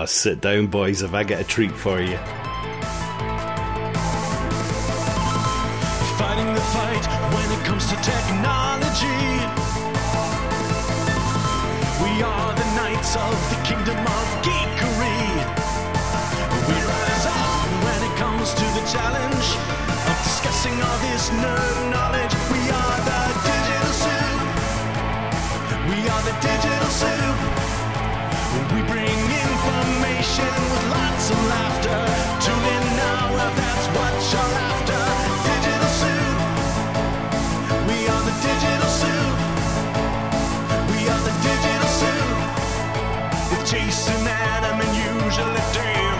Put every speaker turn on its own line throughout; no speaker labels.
Oh, sit down, boys, if I get a treat for you.
Fighting the fight when it comes to technology. We are the knights of the kingdom of geekery. We rise up when it comes to the challenge of discussing all this nerd knowledge. We are the Digital Soup. We are the Digital Soup. We bring information with lots of laughter. Tune in now if that's what you're after. Digital Soup. We are the Digital Soup. We are the Digital Soup. With Jason, Adam, and usually Dave.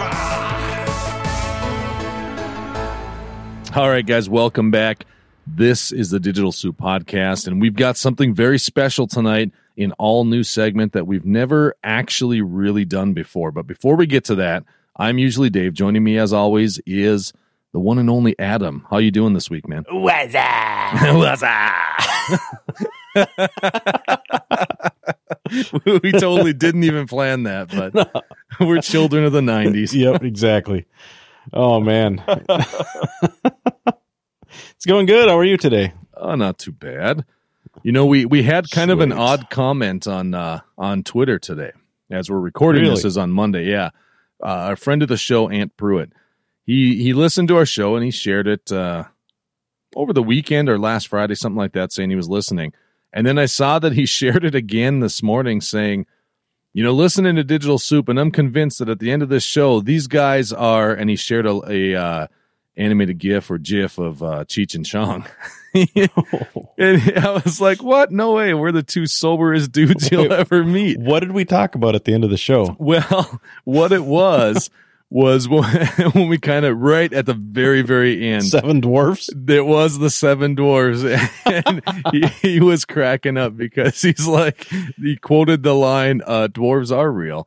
All right, guys, welcome back. This is the Digital Soup Podcast, and we've got something very special tonight, an all-new segment that we've never actually really done before. But before we get to that, I'm usually Dave. Joining me, as always, is the one and only Adam. How you doing this week, man?
What's up?
What's up? We totally didn't even plan that, but we're children of the 90s.
Yep, exactly. Oh, man. It's going good. How are you today?
Oh, not too bad. You know, we had kind of an odd comment on Twitter today as we're recording.
Really?
This is on Monday. Yeah. A friend of the show, Ant Pruitt, he listened to our show and he shared it over the weekend or last Friday, something like that, saying he was listening. And then I saw that he shared it again this morning saying, you know, listening to Digital Soup, and I'm convinced that at the end of this show, these guys are, and he shared a animated GIF or GIF of Cheech and Chong. And I was like, what? No way. We're the two soberest dudes you'll ever meet.
What did we talk about at the end of the show?
Well, what it was when we kind of right at the very, very end.
Seven Dwarfs?
It was the Seven Dwarfs. And he was cracking up because he's like, he quoted the line, dwarves are real.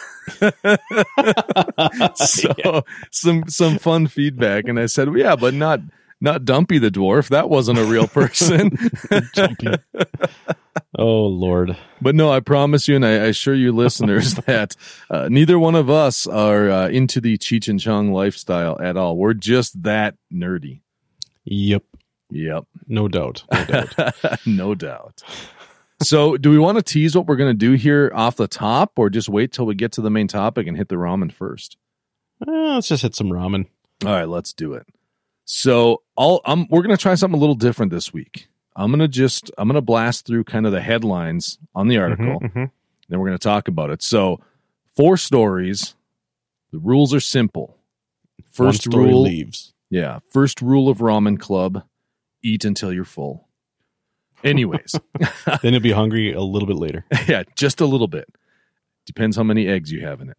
So some fun feedback, and I said, well, yeah, but not Dumpy the dwarf. That wasn't a real person.
Oh Lord!
But no, I promise you, and I assure you, listeners, that neither one of us are into the Cheech and Chong lifestyle at all. We're just that nerdy.
Yep. No doubt.
No doubt. So do we want to tease what we're going to do here off the top, or just wait till we get to the main topic and hit the ramen first?
Let's just hit some ramen.
All right, let's do it. So we're going to try something a little different this week. I'm going to blast through kind of the headlines on the article. Then we're going to talk about it. So 4 stories. The rules are simple. First
One story
rule
leaves.
Yeah. First rule of Ramen Club: eat until you're full. Anyways.
Then you'll be hungry a little bit later.
Yeah, just a little bit. Depends how many eggs you have in it.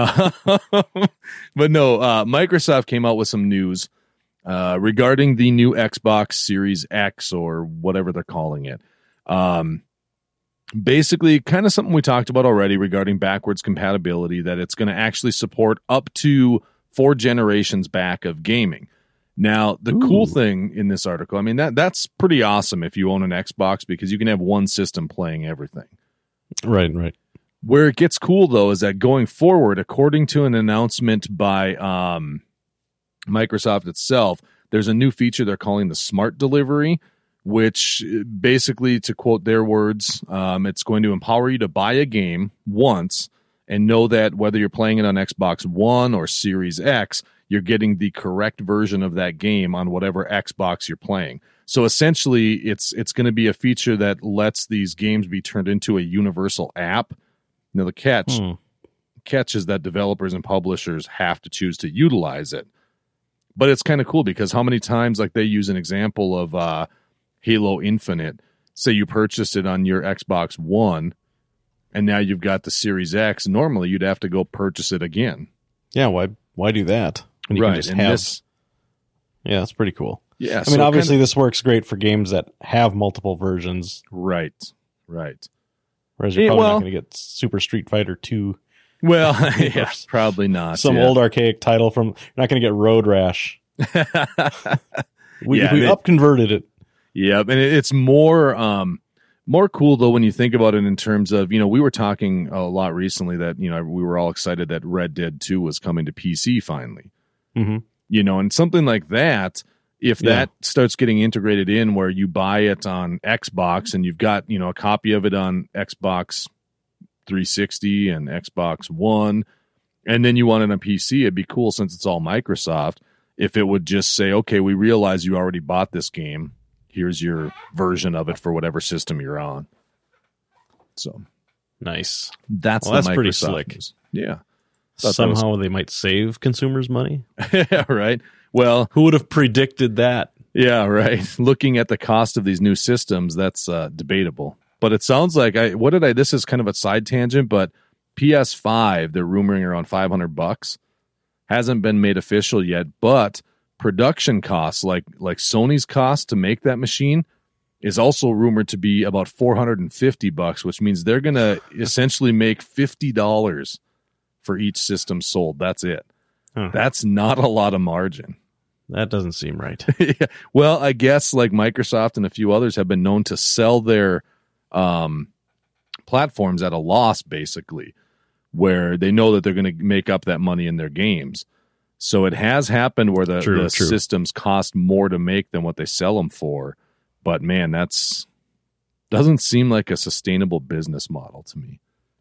But no, Microsoft came out with some news regarding the new Xbox Series X, or whatever they're calling it. Basically, kind of something we talked about already regarding backwards compatibility, that it's going to actually support up to 4 generations back of gaming. Now, the cool thing in this article, I mean, that's pretty awesome if you own an Xbox, because you can have one system playing everything.
Right.
Where it gets cool, though, is that going forward, according to an announcement by Microsoft itself, there's a new feature they're calling the Smart Delivery, which basically, to quote their words, it's going to empower you to buy a game once and know that whether you're playing it on Xbox One or Series X, you're getting the correct version of that game on whatever Xbox you're playing. So essentially, it's going to be a feature that lets these games be turned into a universal app. Now, the catch is that developers and publishers have to choose to utilize it. But it's kind of cool because how many times, like, they use an example of Halo Infinite. Say you purchased it on your Xbox One, and now you've got the Series X. Normally, you'd have to go purchase it again.
Yeah, why do that? When you
right.
can just
and
have... Yeah, that's pretty cool.
Yeah,
I mean, obviously, this works great for games that have multiple versions.
Right.
Whereas you're probably not going to get Super Street Fighter 2.
Well, yeah, probably not.
Some old archaic title from... You're not going to get Road Rash. We up-converted it.
Yeah, and it's more More cool, though, when you think about it in terms of, we were talking a lot recently that, we were all excited that Red Dead 2 was coming to PC finally.
Mm-hmm.
And something like that, if that starts getting integrated in where you buy it on Xbox and you've got, a copy of it on Xbox 360 and Xbox One, and then you want it on PC, it'd be cool since it's all Microsoft if it would just say, okay, we realize you already bought this game. Here's your version of it for whatever system you're on. So
nice.
That's
pretty slick.
News. Yeah.
Somehow they might save consumers money.
Yeah, right. Well,
who would have predicted that?
Yeah, right. Looking at the cost of these new systems, that's debatable. But it sounds like this is kind of a side tangent, but PS5, they're rumoring around $500. Hasn't been made official yet, but production costs, like Sony's cost to make that machine, is also rumored to be about $450, which means they're going to essentially make $50 for each system sold. That's it. Huh. That's not a lot of margin.
That doesn't seem right.
Yeah. Well, I guess like Microsoft and a few others have been known to sell their platforms at a loss, basically, where they know that they're going to make up that money in their games. So it has happened where the systems cost more to make than what they sell them for. But man, doesn't seem like a sustainable business model to me.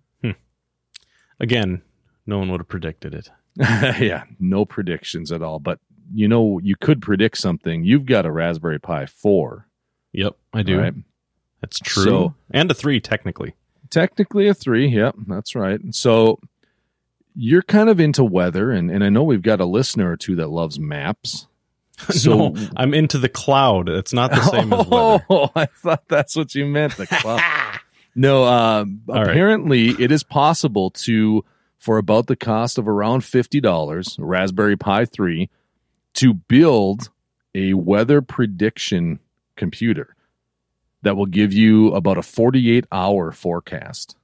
Again, no one would have predicted it.
Yeah, no predictions at all. But you could predict something. You've got a Raspberry Pi 4.
Yep, I do.
Right?
That's true. And a 3, technically.
Technically a 3, yep, that's right. So you're kind of into weather, and I know we've got a listener or two that loves maps.
So, no, I'm into the cloud. It's not the same as weather.
Oh, I thought that's what you meant, the cloud. No, apparently it is possible to, for about the cost of around $50, Raspberry Pi 3, to build a weather prediction computer that will give you about a 48-hour forecast.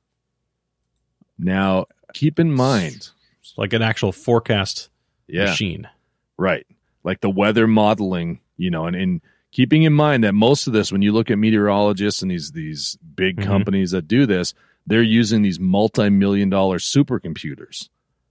Now, keep in mind,
it's like an actual forecast machine.
Right. Like the weather modeling, and keeping in mind that most of this, when you look at meteorologists and these big companies that do this, they're using these multi-million-dollar supercomputers.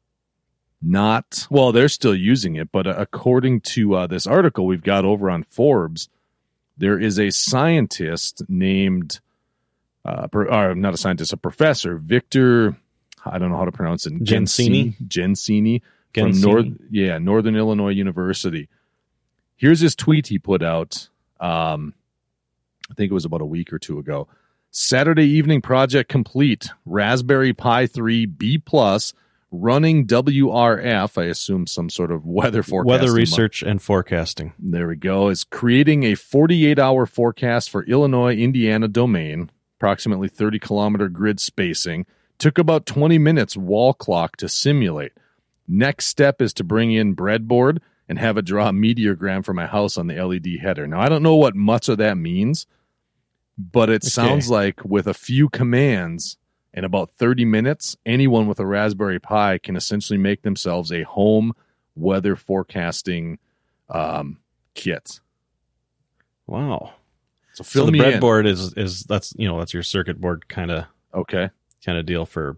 They're still using it, but according to this article we've got over on Forbes, there is a scientist named, not a scientist, a professor, Victor, I don't know how to pronounce it, Gensini from Northern Illinois University. Here's his tweet he put out, I think it was about a week or two ago. Saturday evening project complete. Raspberry Pi 3 B+, running WRF, I assume some sort of weather forecasting.
Weather research and forecasting.
There we go. Is creating a 48-hour forecast for Illinois, Indiana domain, approximately 30-kilometer grid spacing. Took about 20 minutes wall clock to simulate. Next step is to bring in breadboard and have it draw a meteorogram for my house on the LED header. Now, I don't know what much of that means, but it sounds like with a few commands in about 30 minutes, anyone with a Raspberry Pi can essentially make themselves a home weather forecasting kit.
Wow.
So
the breadboard is that's your circuit board kind of deal for.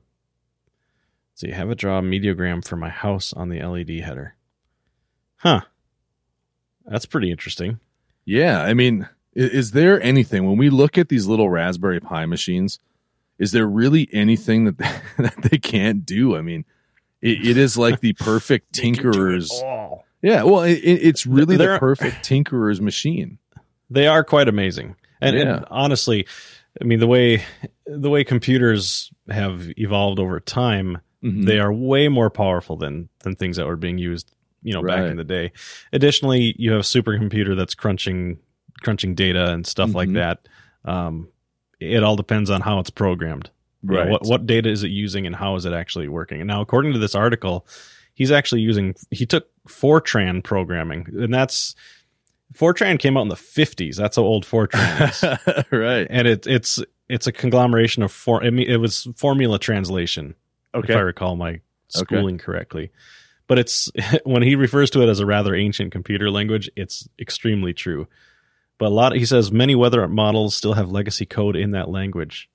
So you have it draw a meteorogram for my house on the LED header. Huh. That's pretty interesting.
Yeah, I mean, is there anything, when we look at these little Raspberry Pi machines, is there really anything that they can't do? I mean, it is like the perfect tinkerer's. Yeah, well, it's really the perfect tinkerer's machine.
They are quite amazing. And honestly, I mean, the way computers have evolved over time, they are way more powerful than things that were being used, back in the day. Additionally, you have a supercomputer that's crunching data and stuff like that. It all depends on how it's programmed. Right. What data is it using and how is it actually working? And now, according to this article, he took Fortran programming, and Fortran came out in the 50s. That's how old Fortran is.
Right.
And it's a conglomeration of it was formula translation. If I recall my schooling correctly. But it's when he refers to it as a rather ancient computer language, it's extremely true. But he says many weather models still have legacy code in that language.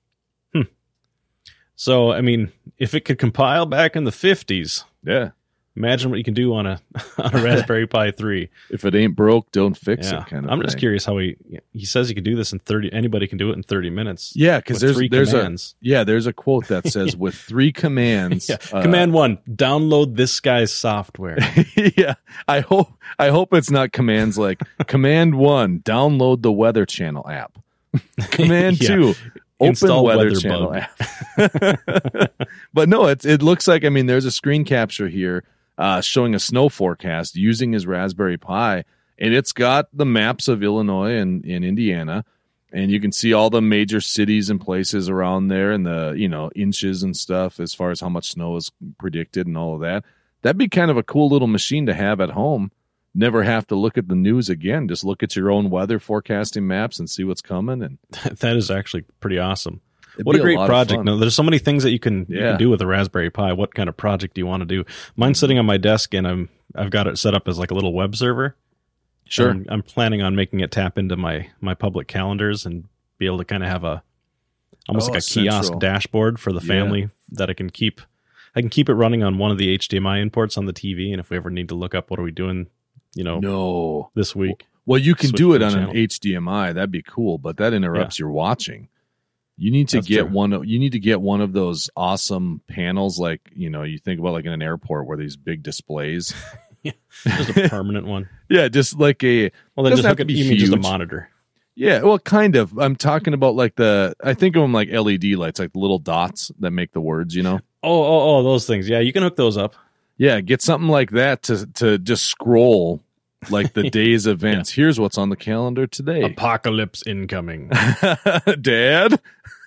So, I mean, if it could compile back in the 50s,
Yeah.
imagine what you can do on a Raspberry Pi 3.
If it ain't broke, don't fix
Yeah.
it kind of
I'm
thing.
just curious how he says he could do this in 30. Anybody can do it in 30 minutes.
Yeah, because
with
there's
commands.
there's a quote that says with 3 commands.
Yeah. Command 1, download this guy's software.
Yeah, I hope it's not commands like Command 1, download the Weather Channel app. Command
Yeah.
2, open
Install
Weather
WeatherBug.
Channel app. But no, it looks like, I mean, there's a screen capture here showing a snow forecast using his Raspberry Pi, and it's got the maps of Illinois and Indiana, and you can see all the major cities and places around there, and the inches and stuff as far as how much snow is predicted and all of that. That'd be kind of a cool little machine to have at home. Never have to look at the news again. Just look at your own weather forecasting maps and see what's coming. And
That is actually pretty awesome.
it'd
What
be
a great
lot of
project.
fun.
No, there's so many things that you can
Yeah.
do with a Raspberry Pi. What kind of project do you want to do? Mine's sitting on my desk, and I've got it set up as like a little web server.
Sure.
And I'm planning on making it tap into my public calendars and be able to kind of have almost like a kiosk
central
dashboard for the family that I can keep it running on one of the HDMI imports on the TV. And if we ever need to look up what are we doing,
No.
this week.
Well, you can
Switch
do it
to the
on
channel.
an HDMI. That'd be cool, but that interrupts your watching. You need to
That's
get
true.
You need to get one of those awesome panels, like you think about like in an airport where these big displays.
Just a permanent one.
Yeah, just like a.
Well, then
doesn't
just
have
hook
to
it.
be
You mean just a
huge.
monitor?
Yeah, well, kind of. I'm talking about like I think of them like LED lights, like the little dots that make the words.
Oh, those things. Yeah, you can hook those up.
Yeah, get something like that to just scroll like the day's events. Here's what's on the calendar today.
Apocalypse incoming.
Dad.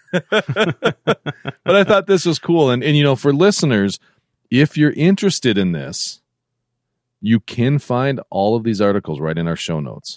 But I thought this was cool. And for listeners, if you're interested in this, you can find all of these articles right in our show notes.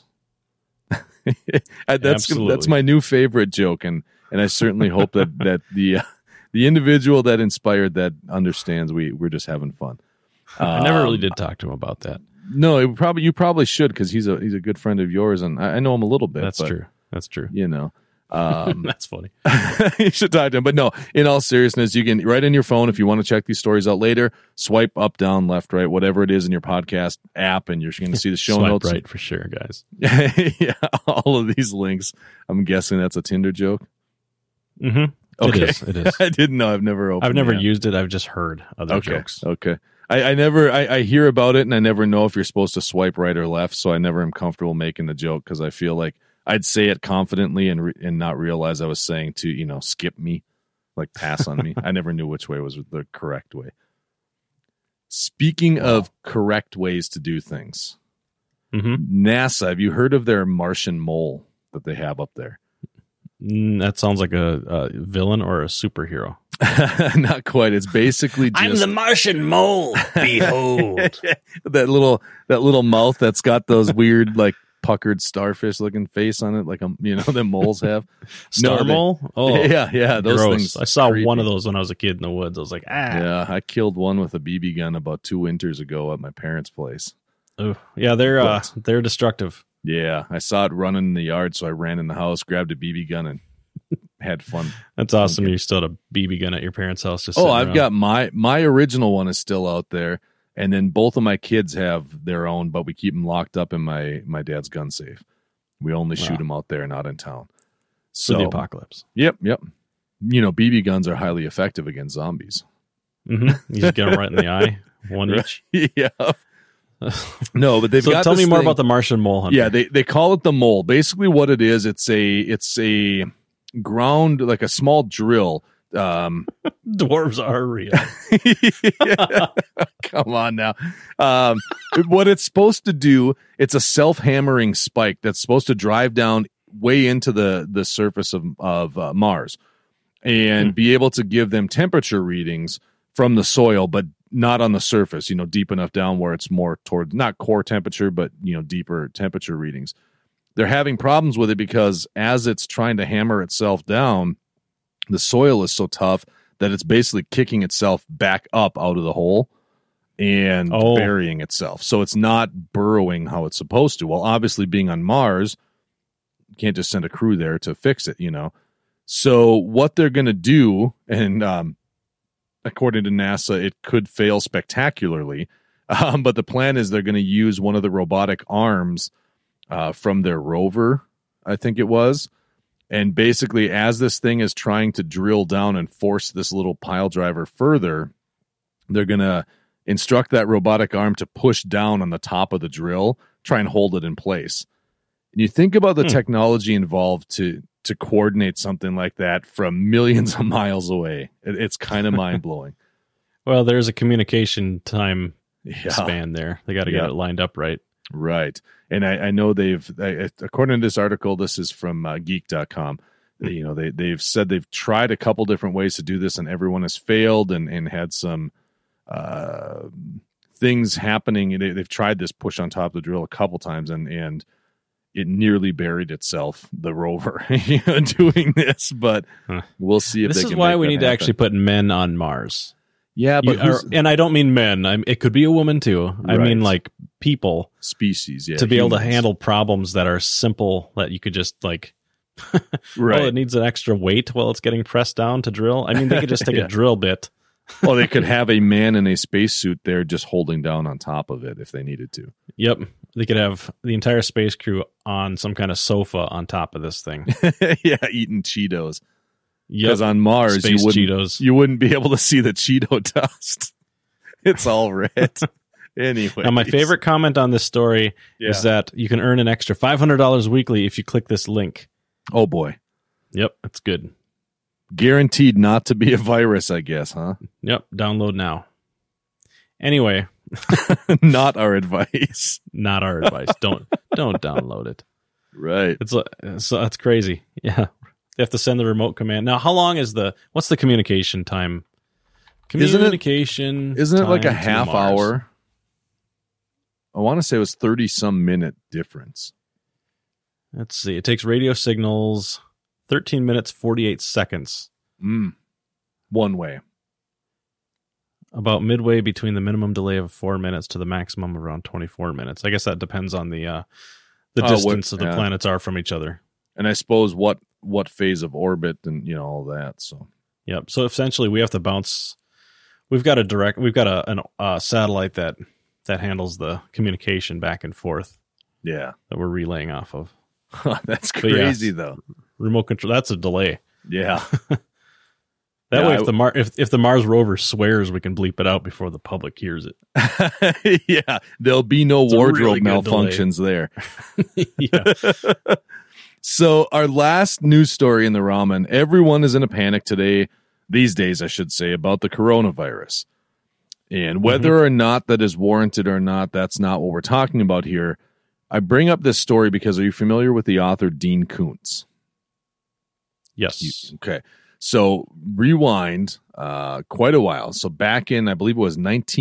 That's
Absolutely.
my new favorite joke. And I certainly hope that the individual that inspired that understands we're just having fun.
I never really did talk to him about that.
No, you probably should, because he's a good friend of yours, and I know him a little bit.
That's
but,
true. That's true.
That's
funny.
You should talk to him. But no, in all seriousness, you can right in your phone if you want to check these stories out later. Swipe up, down, left, right, whatever it is in your podcast app, and you're going to see the show
Swipe
notes.
right for sure, guys.
Yeah, all of these links. I'm guessing that's a Tinder joke.
Mm-hmm.
Okay,
It is.
I didn't know. I've never opened.
I've never
the app.
used it. I've just heard other jokes.
Okay. I hear about it, and I never know if you're supposed to swipe right or left, so I never am comfortable making the joke because I feel like I'd say it confidently and not realize I was saying to skip me, like pass on me. I never knew which way was the correct way. Speaking of correct ways to do things, NASA, have you heard of their Martian mole that they have up there?
That sounds like a villain or a superhero.
Not quite. It's basically just
I'm the Martian mole. Behold.
that little mouth that's got those weird like puckered starfish looking face on it, like the moles have.
Star mole? Oh,
yeah, those
gross.
things.
I saw
creepy.
one of those when I was a kid in the woods. I was like,
Yeah, I killed one with a BB gun about 2 winters ago at my parents' place.
Ooh. Yeah, they're destructive.
Yeah, I saw it running in the yard, so I ran in the house, grabbed a BB gun, and had fun.
That's awesome. You still had a BB gun at your parents' house. Just
Oh,
sitting
I've
around.
got my original one is still out there, and then both of my kids have their own, but we keep them locked up in my dad's gun safe. We only shoot them out there, not in town.
for the apocalypse.
Yep. BB guns are highly effective against zombies.
Mm-hmm. You just get them right in the eye, one each.
Yeah. No, but they've
So
got
tell
this
me more
thing-
about the Martian mole hunter.
Yeah, they call it the mole. Basically, what it is, it's a ground, like a small drill.
Dwarves are real.
Come on now. What it's supposed to do, it's a self-hammering spike that's supposed to drive down way into the surface of Mars and be able to give them temperature readings from the soil, but not on the surface, deep enough down where it's more toward not core temperature, but, deeper temperature readings. They're having problems with it because as it's trying to hammer itself down, the soil is so tough that it's basically kicking itself back up out of the hole and burying itself. So it's not burrowing how it's supposed to. Well, obviously being on Mars, can't just send a crew there to fix it, you know. So what they're going to do, and according to NASA, it could fail spectacularly, but the plan is they're going to use one of the robotic arms from their rover, I think it was. And basically, as this thing is trying to drill down and force this little pile driver further, they're going to instruct that robotic arm to push down on the top of the drill, try and hold it in place. And you think about the technology involved to coordinate something like that from millions of miles away. It's kind of mind-blowing.
Well, there's a communication time span there. They got to get it lined up right.
Right. And I know according to this article, this is from geek.com, you know, they've said they've tried a couple different ways to do this and everyone has failed and had some things happening. They've tried this push on top of the drill a couple times and it nearly buried itself, the rover, doing this, but we'll see if
this
they
is
can
why
make
we
that
need to
happen.
actually put men on Mars.
Yeah, but
and I don't mean men. it could be a woman too. I mean like people,
species,
to be able to handle problems that are simple that you could just like.
Right.
Oh, it needs an extra weight while it's getting pressed down to drill. I mean, they could just take a drill bit.
Well, they could have a man in a spacesuit there just holding down on top of it if they needed to.
Yep. They could have the entire space crew on some kind of sofa on top of this thing.
Yeah, eating Cheetos.
Yep.
Because on Mars,
Space Cheetos.
you wouldn't be able to see the Cheeto dust. It's all red. Anyway.
Now, my favorite comment on this story is that you can earn an extra $500 weekly if you click this link.
Oh, boy.
Yep, that's good.
Guaranteed not to be a virus, I guess, huh?
Yep, download now. Anyway.
Not our advice.
Not our advice. Don't download it.
Right.
So that's crazy. Yeah. They have to send the remote command. Now, how long is what's the communication time?
Isn't it like a
time
half
to Mars.
hour? I want to say it was 30-some minute difference.
Let's see. It takes radio signals 13 minutes, 48 seconds.
One way.
About midway between the minimum delay of 4 minutes to the maximum of around 24 minutes. I guess that depends on the distance of the planets are from each other. And
I suppose what phase of orbit and, you know, all that. So,
yep. So essentially we have to bounce. We've got a satellite that handles the communication back and forth.
Yeah.
That we're relaying off of.
That's crazy, though.
Remote control. That's a delay.
Yeah.
That way, if the Mars rover swears, we can bleep it out before the public hears it.
Yeah. There'll be no wardrobe malfunctions there.
Yeah.
So our last news story in the ramen, everyone is in a panic these days, I should say, about the coronavirus. And whether or not that is warranted or not, that's not what we're talking about here. I bring up this story because are you familiar with the author Dean Koontz?
Yes.
Okay. So rewind quite a while. So back in, I believe it was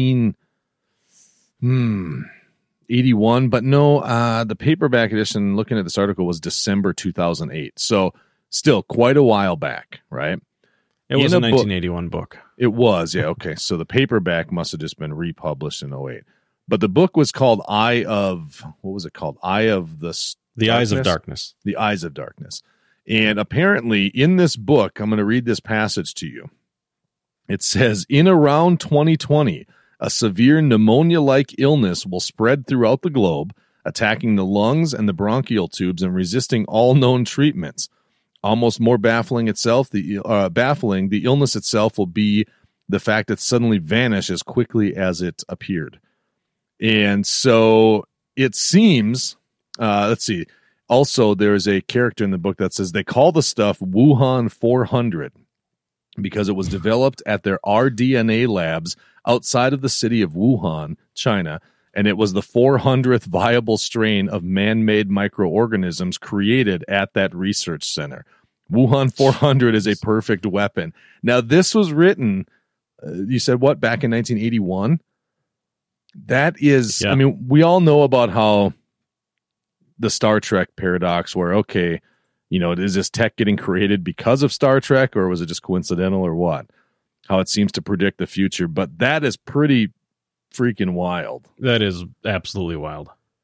1981, but no, the paperback edition, looking at this article, was December 2008. So still quite a while back, right?
It was a 1981 book.
It was, yeah. Okay. So the paperback must have just been republished in 08. But the book was called Eye of the
Eyes of Darkness.
The Eyes of Darkness. And apparently in this book, I'm going to read this passage to you. It says, in around 2020, a severe pneumonia-like illness will spread throughout the globe, attacking the lungs and the bronchial tubes and resisting all known treatments. Almost more baffling, the illness itself will be the fact that it suddenly vanished as quickly as it appeared. And so it seems, let's see, also there's a character in the book that says they call the stuff Wuhan 400 because it was developed at their rDNA labs outside of the city of Wuhan, China, and it was the 400th viable strain of man-made microorganisms created at that research center. Wuhan 400 is a perfect weapon. Now, this was written, you said what, back in 1981? That is, yeah. I mean, we all know about how the Star Trek paradox where, okay, you know, is this tech getting created because of Star Trek or was it just coincidental or what? How it seems to predict the future. But that is pretty freaking wild.
That is absolutely wild.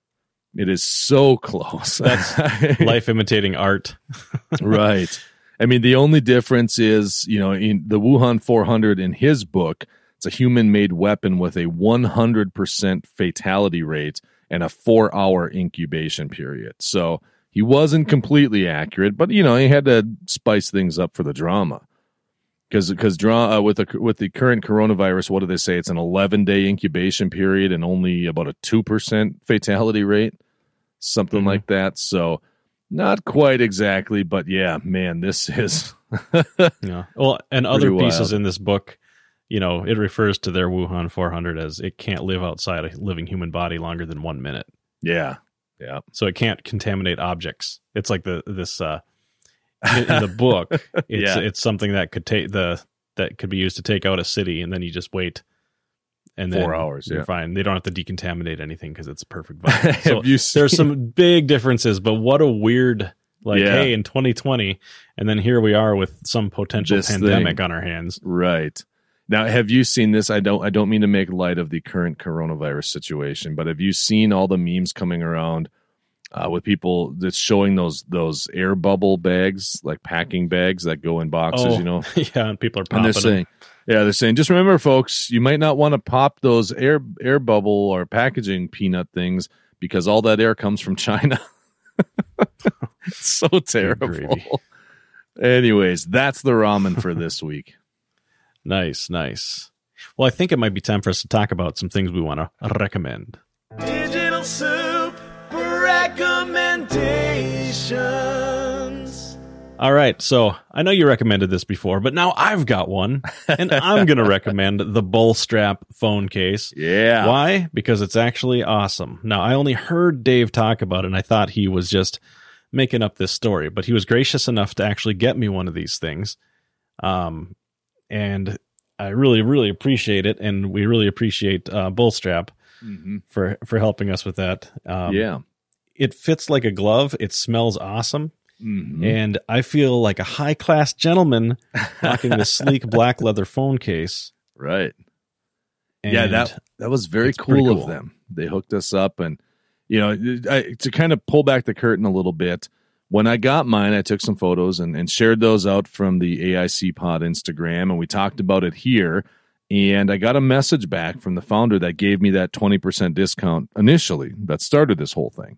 It is so close.
That's life imitating art.
Right. I mean, the only difference is, in the Wuhan 400 in his book, it's a human-made weapon with a 100% fatality rate and a 4-hour incubation period. So he wasn't completely accurate, but, he had to spice things up for the drama. Because with the current coronavirus, what do they say? It's an 11-day incubation period and only about a 2% fatality rate, something like that. So not quite exactly, but yeah, man, this is
yeah. Well, and other pieces
wild
in this book, it refers to their Wuhan 400 as it can't live outside a living human body longer than 1 minute.
Yeah.
So it can't contaminate objects. It's like this. In the book, it's something that could that could be used to take out a city, and then you just wait, and then
4 hours.
You're
yeah.
fine. They don't have to decontaminate anything because it's a perfect virus. So there's some big differences, but what a weird hey, in 2020, and then here we are with some potential pandemic on our hands.
Right. Now, have you seen this? I don't mean to make light of the current coronavirus situation, but have you seen all the memes coming around? With people that's showing those air bubble bags, like packing bags that go in boxes,
Yeah, and people are popping
and they're saying, just remember, folks, you might not want to pop those air bubble or packaging peanut things because all that air comes from China. It's so terrible. Anyways, that's the ramen for this week.
Nice. Well, I think it might be time for us to talk about some things we want to recommend.
Digital Soup recommendations.
All right, so I know you recommended this before, but now I've got one, and I'm going to recommend the Bullstrap phone case.
Yeah.
Why? Because it's actually awesome. Now, I only heard Dave talk about it, and I thought he was just making up this story, but he was gracious enough to actually get me one of these things. And I really, really appreciate it, and we really appreciate Bullstrap for helping us with that. It fits like a glove. It smells awesome. And I feel like a high-class gentleman rocking this sleek black leather phone case.
Right.
And
yeah, that was very cool of them. They hooked us up, and to kind of pull back the curtain a little bit, when I got mine, I took some photos and shared those out from the AIC Pod Instagram, and we talked about it here. And I got a message back from the founder that gave me that 20% discount initially that started this whole thing.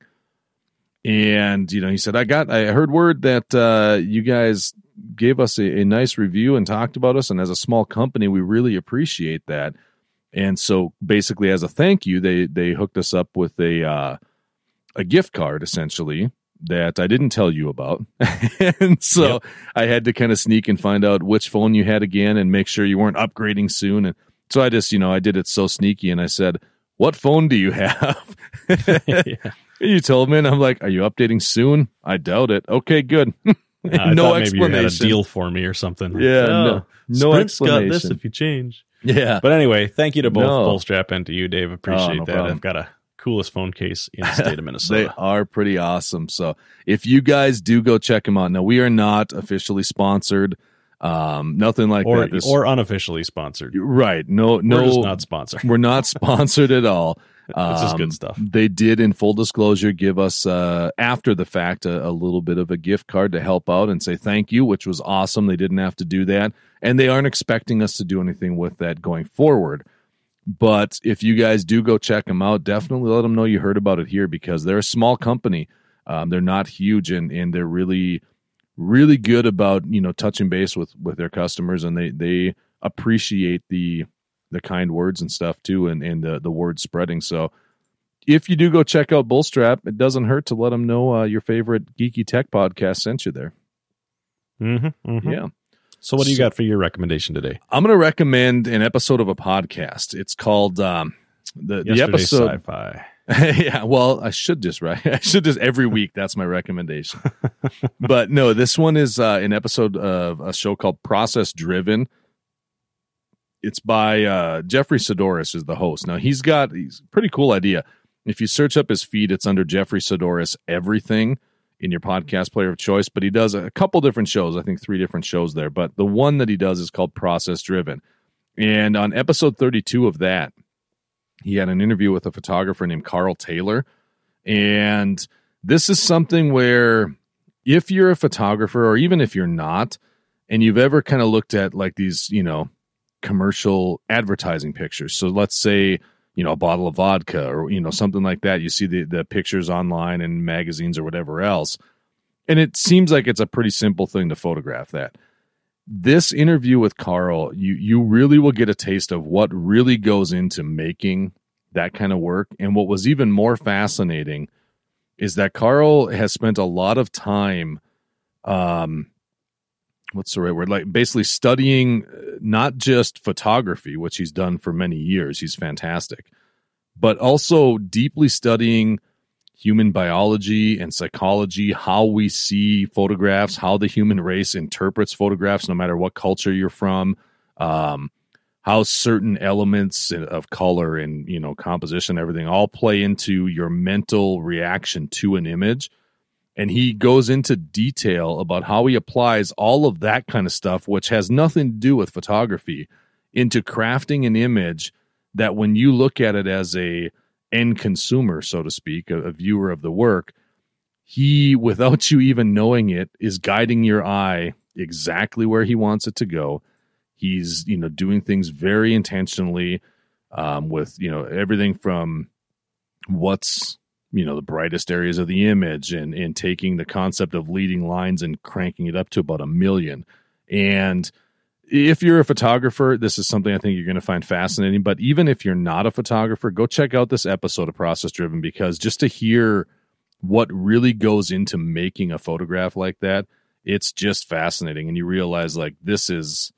And, he said, I heard word that you guys gave us a nice review and talked about us. And as a small company, we really appreciate that. And so basically as a thank you, they hooked us up with a gift card, essentially, that I didn't tell you about. And so I had to kind of sneak and find out which phone you had again and make sure you weren't upgrading soon. And so I just, I did it so sneaky. And I said, what phone do you have? You told me, and I'm like, are you updating soon? I doubt it. Okay, good.
No explanation. Maybe you had a deal for me or something.
Yeah, no explanation.
Got this if you change.
Yeah.
But anyway, thank you to both Bullstrap and to you, Dave. Appreciate that.
Problem.
I've got a coolest phone case in the state of Minnesota.
They are pretty awesome. So if you guys do go check them out. Now, we are not officially sponsored. Nothing like that.
Or unofficially sponsored.
Right. No.
We're just not sponsored.
We're not sponsored at all.
It's just good stuff.
They did, in full disclosure, give us, after the fact, a little bit of a gift card to help out and say thank you, which was awesome. They didn't have to do that. And they aren't expecting us to do anything with that going forward. But if you guys do go check them out, definitely let them know you heard about it here, because they're a small company. They're not huge, and they're really, really good about, touching base with their customers, and they appreciate the kind words and stuff too, and the word spreading. So if you do go check out Bullstrap, it doesn't hurt to let them know your favorite Geeky Tech podcast sent you there. Yeah.
So what do you got for your recommendation today?
I'm going to recommend an episode of a podcast. It's called the episode
Sci-Fi.
Yeah, well, I should just every week. That's my recommendation. But no, this one is an episode of a show called Process Driven. It's by Jeffrey Sidoris is the host. Now he's a pretty cool idea. If you search up his feed, it's under Jeffrey Sidoris Everything in your podcast player of choice. But he does a couple different shows. I think 3 different shows there. But the one that he does is called Process Driven. And on episode 32 of that, he had an interview with a photographer named Carl Taylor. And this is something where if you're a photographer, or even if you're not, and you've ever kind of looked at like these, commercial advertising pictures. So let's say, a bottle of vodka or, something like that. You see the pictures online and magazines or whatever else. And it seems like it's a pretty simple thing to photograph that. This interview with Carl, you really will get a taste of what really goes into making that kind of work. And what was even more fascinating is that Carl has spent a lot of time, what's the right word? Like basically studying not just photography, which he's done for many years. He's fantastic, but also deeply studying human biology and psychology, how we see photographs, how the human race interprets photographs, no matter what culture you're from, how certain elements of color and, composition, everything all play into your mental reaction to an image. And he goes into detail about how he applies all of that kind of stuff, which has nothing to do with photography, into crafting an image that when you look at it as a end consumer, so to speak, a viewer of the work, he, without you even knowing it, is guiding your eye exactly where he wants it to go. He's, doing things very intentionally, with, everything from what's, the brightest areas of the image and taking the concept of leading lines and cranking it up to about 1 million. And if you're a photographer, this is something I think you're going to find fascinating. But even if you're not a photographer, go check out this episode of Process Driven, because just to hear what really goes into making a photograph like that, it's just fascinating. And you realize like this is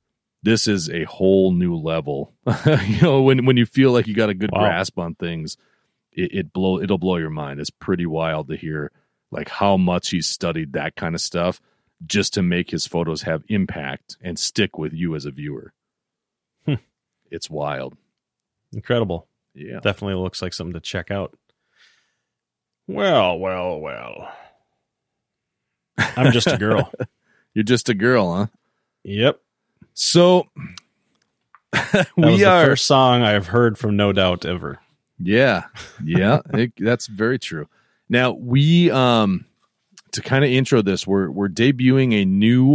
a whole new level. When you feel like you got a good grasp on things, it'll blow your mind. It's pretty wild to hear like how much he's studied that kind of stuff just to make his photos have impact and stick with you as a viewer. It's wild.
Incredible.
Yeah.
Definitely looks like something to check out. Well. I'm just a girl.
You're just a girl, huh?
Yep.
So
that was the first song I've heard from No Doubt ever.
Yeah. That's very true. Now we, to kind of intro this, we're debuting a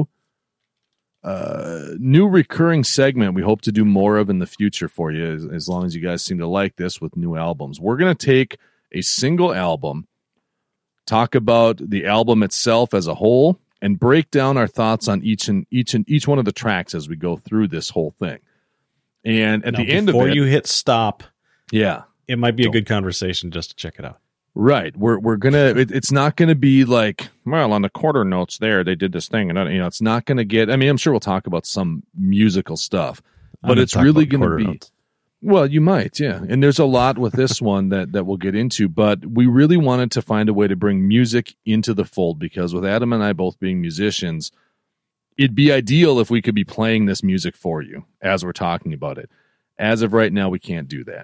new recurring segment we hope to do more of in the future for you, as long as you guys seem to like this with new albums. We're going to take a single album, talk about the album itself as a whole, and break down our thoughts on each one of the tracks as we go through this whole thing. And at the end of it,
before you hit stop,
yeah,
it might be a good conversation just to check it out.
Right. We're gonna. It's not gonna be like, well, on the quarter notes there they did this thing, and it's not gonna get. I mean, I'm sure we'll talk about some musical stuff, but it's really gonna be. Notes. Well, you might, yeah. And there's a lot with this one that we'll get into, but we really wanted to find a way to bring music into the fold, because with Adam and I both being musicians, it'd be ideal if we could be playing this music for you as we're talking about it. As of right now, we can't do that.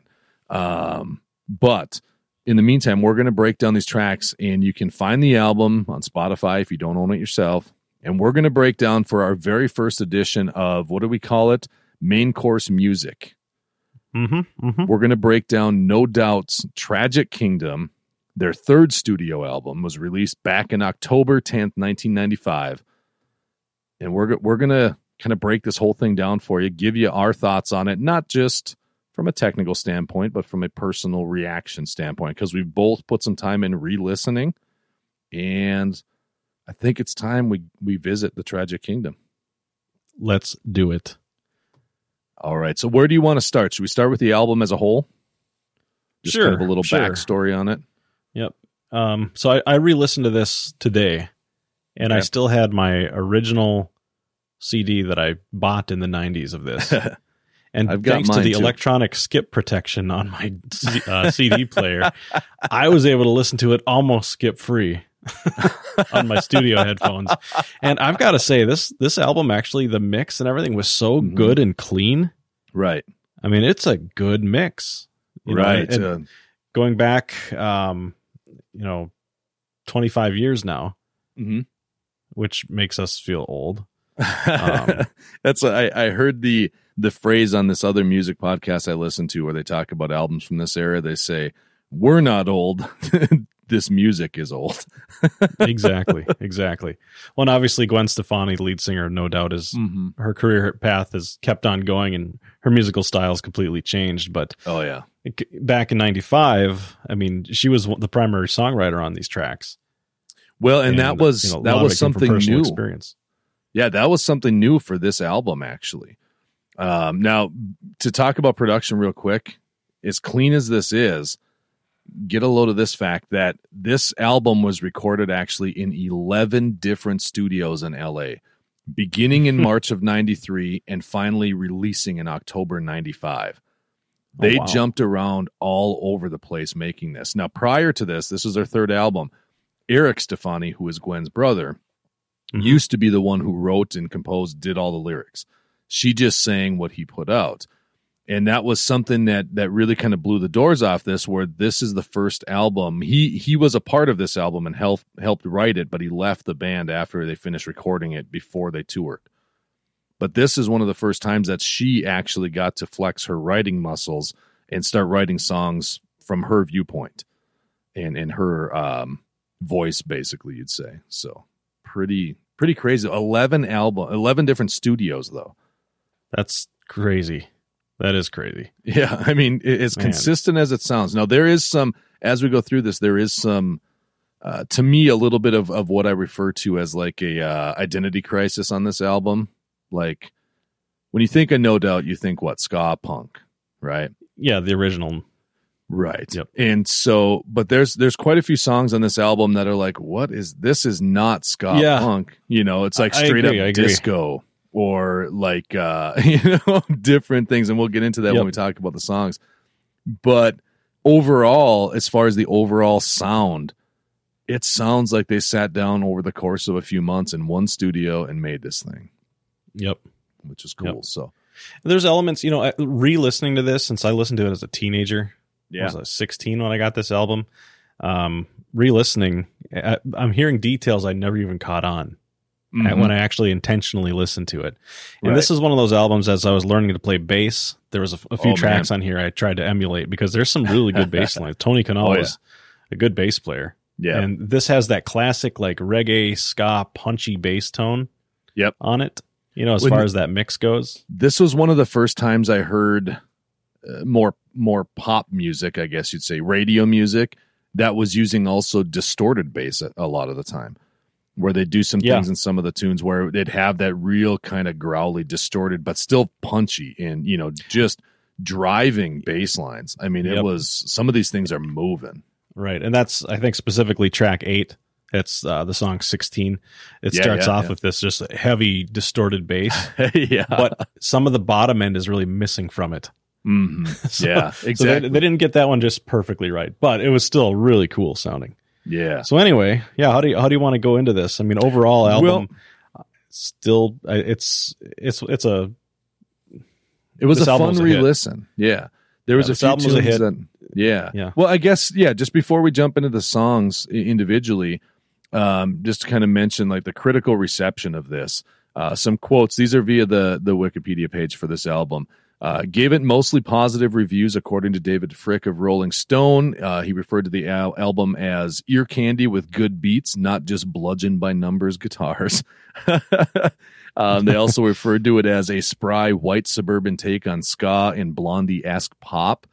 But in the meantime, we're going to break down these tracks, and you can find the album on Spotify if you don't own it yourself. And we're going to break down for our very first edition of, what do we call it? Main Course Music. We're going to break down No Doubt's Tragic Kingdom. Their third studio album was released back in October 10th, 1995. And we're going to kind of break this whole thing down for you, give you our thoughts on it, not just from a technical standpoint, but from a personal reaction standpoint, because we've both put some time in re-listening, and I think it's time we visit the Tragic Kingdom.
Let's do it.
All right. So where do you want to start? Should we start with the album as a whole? Just
sure.
Kind of a little backstory on it.
Yep. So I re-listened to this today, and I still had my original CD that I bought in the 90s of this. And thanks to the electronic skip protection on my CD player, I was able to listen to it almost skip-free on my studio headphones. And I've got to say, this album, actually, the mix and everything was so good and clean.
Right.
I mean, it's a good mix.
Right.
Going back, 25 years now, which makes us feel old.
That's I heard the phrase on this other music podcast I listen to where they talk about albums from this era. They say, we're not old. This music is old.
Exactly. Well, and obviously Gwen Stefani, the lead singer, no doubt is her career path has kept on going and her musical style has completely changed. But
oh yeah,
back in '95, I mean, she was the primary songwriter on these tracks.
Well, and that was something new.
Experience.
Yeah, that was something new for this album, actually. Now, to talk about production real quick, as clean as this is, get a load of this fact that this album was recorded actually in 11 different studios in LA, beginning in March of 93 and finally releasing in October 95. They jumped around all over the place making this. Now, prior to this was their third album. Eric Stefani, who is Gwen's brother, used to be the one who wrote and composed, did all the lyrics. She just sang what he put out. And that was something that really kind of blew the doors off this, where this is the first album. He was a part of this album and helped write it, but he left the band after they finished recording it before they toured. But this is one of the first times that she actually got to flex her writing muscles and start writing songs from her viewpoint and in her voice, basically, you'd say. So pretty crazy. 11 different studios, though.
That's crazy. That is crazy.
Yeah, I mean, it's consistent as it sounds. Now, there is some, as we go through this, there is some, to me, a little bit of what I refer to as like a identity crisis on this album. Like, when you think of No Doubt, you think what? Ska punk, right?
Yeah, the original.
Right.
Yep.
And so, but there's quite a few songs on this album that are like, what is, this is not ska punk. You know, it's like straight up disco. Or like, different things. And we'll get into that when we talk about the songs. But overall, as far as the overall sound, it sounds like they sat down over the course of a few months in one studio and made this thing.
Yep.
Which is cool. Yep. So
there's elements, re-listening to this, since I listened to it as a teenager.
Yeah.
I was 16 when I got this album. Re-listening, I'm hearing details I never even caught on. When I actually intentionally listened to it. And this is one of those albums, as I was learning to play bass, there was a few tracks on here I tried to emulate because there's some really good bass lines. Tony Kanal is a good bass player.
Yeah.
And this has that classic like reggae, ska, punchy bass tone on it, as far as that mix goes. This
was one of the first times I heard more pop music, I guess you'd say, radio music, that was using also distorted bass a lot of the time. Where they do some things in some of the tunes where they'd have that real kind of growly, distorted, but still punchy and, just driving bass lines. I mean, it was, some of these things are moving.
Right. And that's, I think, specifically track 8. It's the song 16. It starts off with this just heavy, distorted bass. But some of the bottom end is really missing from it.
Mm-hmm. Exactly.
So they didn't get that one just perfectly right, but it was still really cool sounding.
Yeah.
So anyway, how do you want to go into this? I mean, overall album, still, it was
a fun re-listen. Yeah. There was a few tunes
a hit.
Yeah. Well, I guess, just before we jump into the songs individually, just to kind of mention like the critical reception of this, some quotes. These are via the Wikipedia page for this album. Gave it mostly positive reviews, according to David Frick of Rolling Stone. He referred to the album as ear candy with good beats, not just bludgeoned by numbers guitars. They also referred to it as a spry white suburban take on ska and Blondie-esque pop.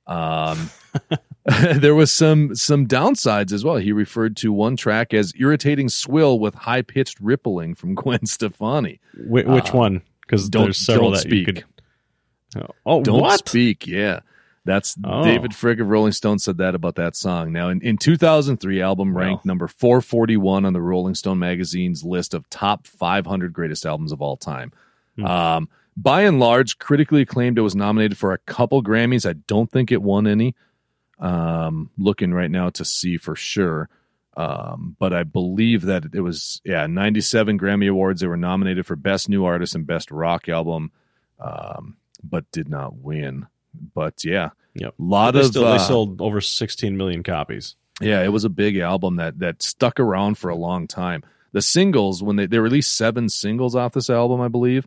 There was some downsides as well. He referred to one track as irritating swill with high-pitched rippling from Gwen Stefani.
Which one? Because there's several that you could...
Don't speak. Yeah. That's David Frick of Rolling Stone said that about that song. Now, in 2003, album ranked number 441 on the Rolling Stone magazine's list of top 500 greatest albums of all time. By and large, critically acclaimed. It was nominated for a couple Grammys. I don't think it won any. Looking right now to see for sure. But I believe that it was 97 Grammy Awards. They were nominated for Best New Artist and Best Rock Album. But did not win. But they sold over 16 million copies. Yeah, it was a big album that stuck around for a long time. The singles, when they released 7 singles off this album, I believe,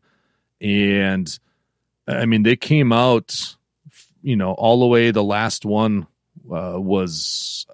and I mean they came out, all the way. The last one was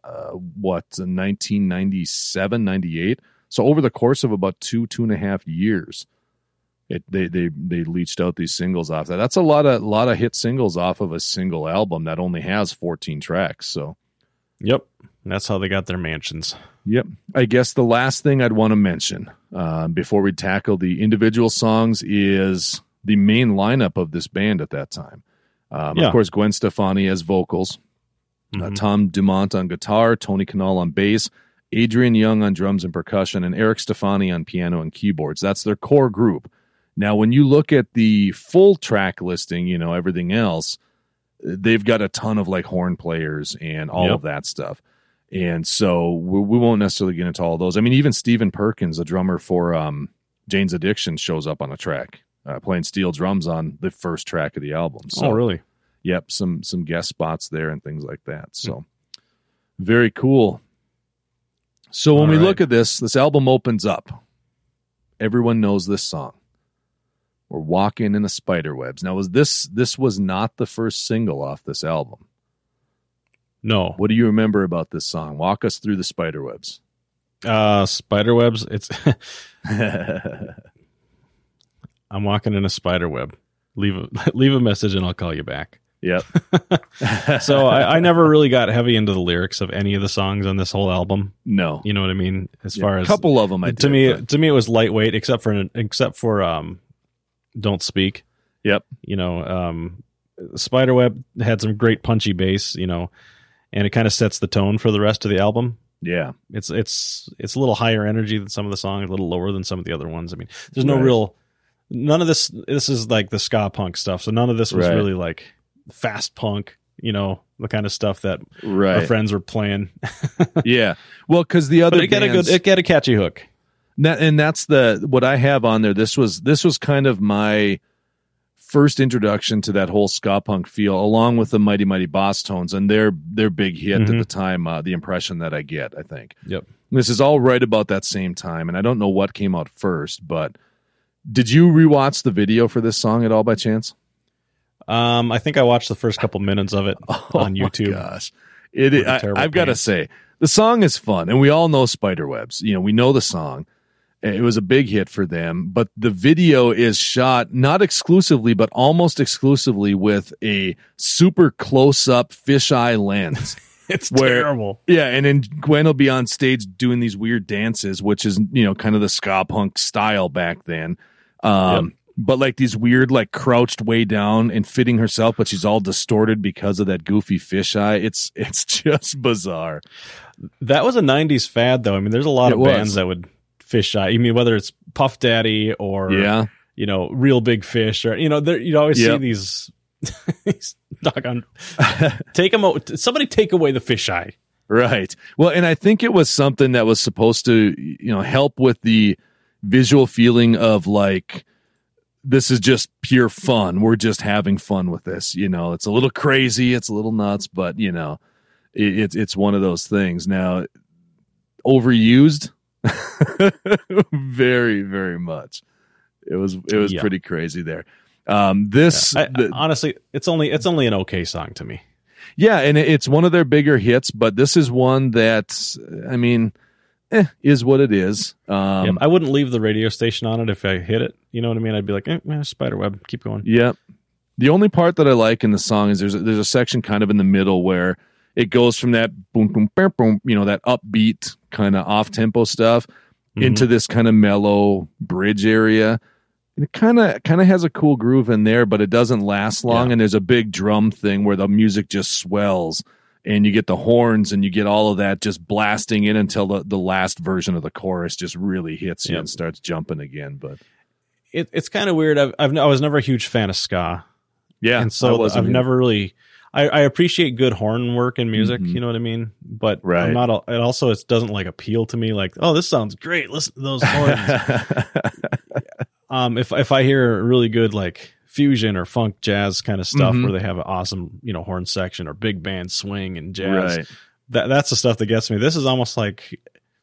1997, 98. So over the course of about 2.5 years, they leached out these singles off that. That's a lot of hit singles off of a single album that only has 14 tracks. So,
yep, that's how they got their mansions.
Yep. I guess the last thing I'd want to mention before we tackle the individual songs is the main lineup of this band at that time. Of course, Gwen Stefani as vocals, Tom Dumont on guitar, Tony Kanal on bass, Adrian Young on drums and percussion, and Eric Stefani on piano and keyboards. That's their core group. Now, when you look at the full track listing, everything else, they've got a ton of like horn players and all of that stuff. And so we won't necessarily get into all those. I mean, even Stephen Perkins, the drummer for Jane's Addiction, shows up on a track, playing steel drums on the first track of the album. So,
really?
Yep, some guest spots there and things like that. So very cool. So when we look at this album opens up. Everyone knows this song. We're walking in the spider webs. Now, this was not the first single off this album.
No.
What do you remember about this song? Walk us through the spider webs.
Spider webs. It's I'm walking in a spider web. Leave a message and I'll call you back.
Yep.
So I never really got heavy into the lyrics of any of the songs on this whole album.
No.
You know what I mean? As far as
a couple of them,
to me it was lightweight, except for Don't Speak.
Yep.
Spiderweb had some great punchy bass, and it kind of sets the tone for the rest of the album.
Yeah.
It's a little higher energy than some of the songs, a little lower than some of the other ones. I mean, there's none of this is like the ska punk stuff. So none of this was really like fast punk, the kind of stuff that our friends were playing.
Yeah. Well, cuz the other
it got a catchy hook.
And that's what I have on there. This was kind of my first introduction to that whole ska punk feel, along with the Mighty Mighty Boss Tones and their big hit at the time. The impression that I get, I think.
Yep.
This is all right about that same time, and I don't know what came out first, but did you rewatch the video for this song at all by chance?
I think I watched the first couple minutes of it on YouTube.
Oh my gosh, I've got to say, the song is fun, and we all know Spiderwebs. We know the song. It was a big hit for them, but the video is shot not exclusively, but almost exclusively with a super close-up fisheye lens.
It's terrible.
Yeah, and then Gwen will be on stage doing these weird dances, which is, kind of the ska punk style back then. But like these weird, like crouched way down and fitting herself, but she's all distorted because of that goofy fisheye. It's just bizarre.
That was a 90s fad, though. I mean, there's a lot of bands that would fisheye. You mean whether it's Puff Daddy or Real Big Fish, or you always see these doggone take them out. Somebody take away the fisheye.
Right. Well, and I think it was something that was supposed to help with the visual feeling of like, this is just pure fun. We're just having fun with this. It's a little crazy, it's a little nuts, but it's one of those things. Now, overused. Very, very much. It was pretty crazy there.
Honestly, it's only an okay song to me.
Yeah, and it's one of their bigger hits, but this is one that, I mean, is what it is.
I wouldn't leave the radio station on it if I hit it. You know what I mean? I'd be like, Spiderweb, keep going.
Yep. The only part that I like in the song is there's a section kind of in the middle where it goes from that boom, boom, boom, boom, that upbeat kind of off-tempo stuff into this kind of mellow bridge area. And it kind of has a cool groove in there, but it doesn't last long. Yeah. And there's a big drum thing where the music just swells, and you get the horns and you get all of that just blasting in until the last version of the chorus just really hits you and starts jumping again. But
it's kind of weird. I was never a huge fan of ska.
Yeah,
and so I've never really. I appreciate good horn work in music, you know what I mean? But I'm not. It also doesn't like appeal to me. Like, oh, this sounds great. Listen to those horns. If I hear really good like fusion or funk jazz kind of stuff where they have an awesome horn section or big band swing and jazz, that's the stuff that gets me. This is almost like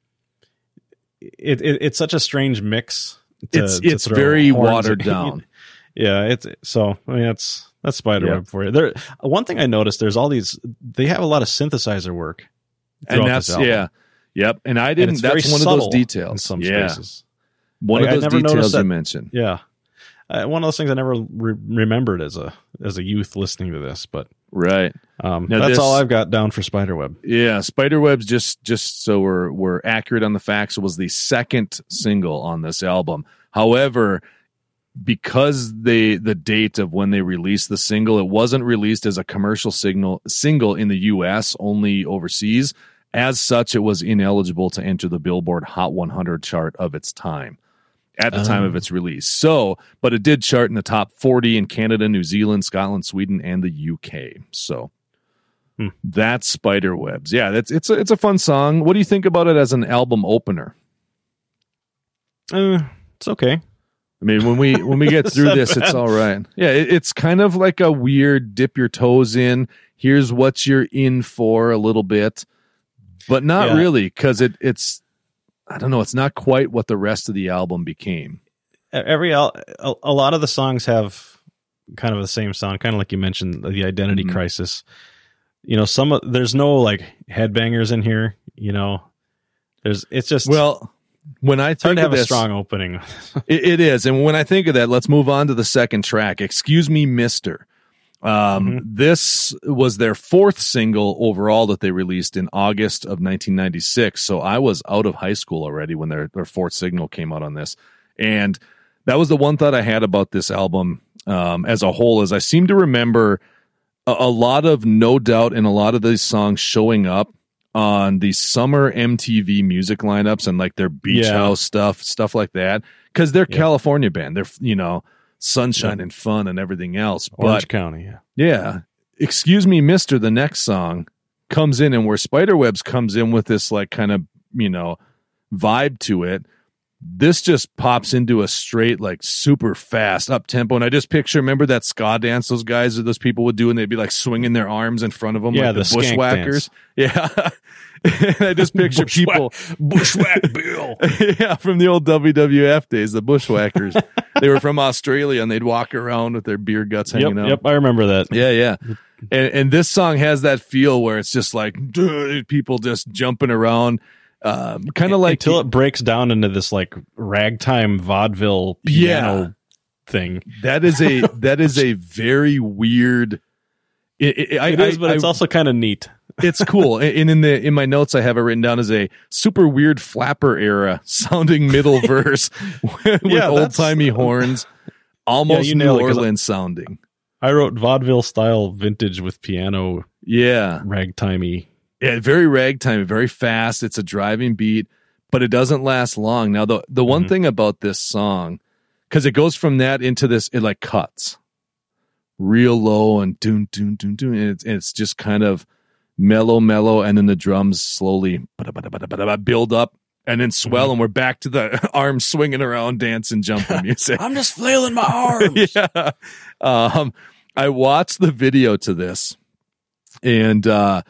it's such a strange mix.
It's very watered down.
Yeah, that's That's Spiderweb for you. There, one thing I noticed, there's all these. They have a lot of synthesizer work,
and that's yep. And I didn't. That's one of those details
in some spaces.
One of those details you mentioned.
Yeah, one of those things I never remembered as a youth listening to this, but
right.
That's all I've got down for Spiderweb.
Yeah, Spiderweb's just so we're accurate on the facts. It was the second single on this album. However, because the date of when they released the single, it wasn't released as a commercial single in the U.S., only overseas. As such, it was ineligible to enter the Billboard Hot 100 chart of its time at the time of its release. So, but it did chart in the top 40 in Canada, New Zealand, Scotland, Sweden, and the UK. So that's Spiderwebs. Yeah, it's a fun song. What do you think about it as an album opener?
It's okay.
I mean, when we get through this, it's all right. Yeah, it's kind of like a weird dip your toes in. Here's what you're in for a little bit, but not really, because it's I don't know. It's not quite what the rest of the album became.
A lot of the songs have kind of the same sound, kind of like you mentioned, the Identity Crisis. You know, there's no like headbangers in here. You know, it's just
when I think
of a strong opening,
it is. And when I think of that, let's move on to the second track. Excuse Me, Mister. This was their fourth single overall that they released in August of 1996. So I was out of high school already when their fourth single came out on this. And that was the one thought I had about this album as a whole, is I seem to remember a lot of No Doubt and a lot of these songs showing up on the summer MTV music lineups and like their beach house stuff like that. Cause they're California band. They're, you know, sunshine and fun and everything else.
Orange County.
Yeah. Excuse Me, Mister, the next song comes in, and where Spiderwebs comes in with this like kind of, you know, vibe to it. This just pops into a straight, like super fast up tempo. And I just remember that ska dance those people would do, and they'd be like swinging their arms in front of them.
Yeah,
like
the
bushwhackers. Yeah. And I just picture people.
Bushwhack Bill.
Yeah, from the old WWF days, the Bushwhackers. They were from Australia, and they'd walk around with their beer guts hanging out.
Yep, I remember that.
Yeah. And this song has that feel where it's just like people just jumping around. Kind of like
until it breaks down into this like ragtime vaudeville piano thing.
That is a very weird.
It is, but it's also kind of neat.
It's cool. And in my notes, I have it written down as a super weird flapper era sounding middle verse with old timey horns, almost New Orleans sounding.
I wrote vaudeville style vintage with piano.
Yeah,
ragtimey.
Yeah, very ragtime, very fast. It's a driving beat, but it doesn't last long. Now, the one thing about this song, because it goes from that into this, it like cuts real low and doon, doon, doon, doon. And it's just kind of mellow, and then the drums slowly build up and then swell, and we're back to the arms swinging around, dancing, jumping music.
I'm just flailing my arms.
Yeah. I watched the video to this, and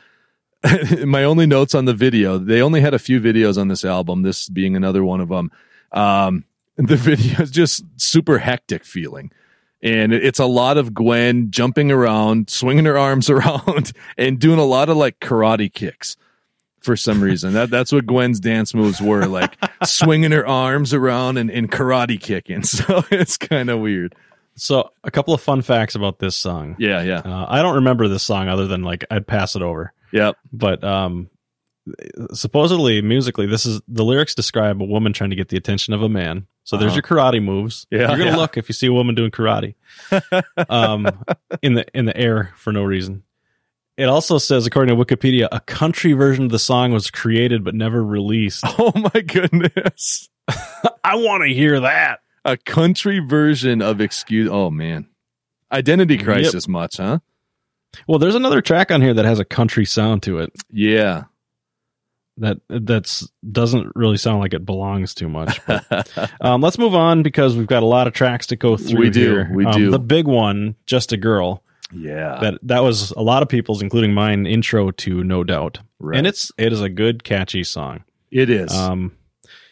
my only notes on the video, they only had a few videos on this album, this being another one of them. The video is just super hectic feeling. And it's a lot of Gwen jumping around, swinging her arms around, and doing a lot of like karate kicks for some reason. That's what Gwen's dance moves were, like swinging her arms around and karate kicking. So it's kind of weird.
So a couple of fun facts about this song.
Yeah.
I don't remember this song other than like I'd pass it over.
Yep.
But supposedly musically, the lyrics describe a woman trying to get the attention of a man. So there's your karate moves.
Yeah,
you're gonna look if you see a woman doing karate in the air for no reason. It also says, according to Wikipedia, a country version of the song was created but never released.
Oh my goodness!
I want to hear that.
A country version of Excuse. Oh man, Identity Crisis, much, huh?
Well, there's another track on here that has a country sound to it.
Yeah.
That's doesn't really sound like it belongs too much. But, let's move on because we've got a lot of tracks to go through.
We do.
The big one, Just a Girl.
Yeah.
That was a lot of people's, including mine, intro to No Doubt.
Right.
And it is a good, catchy song.
It is.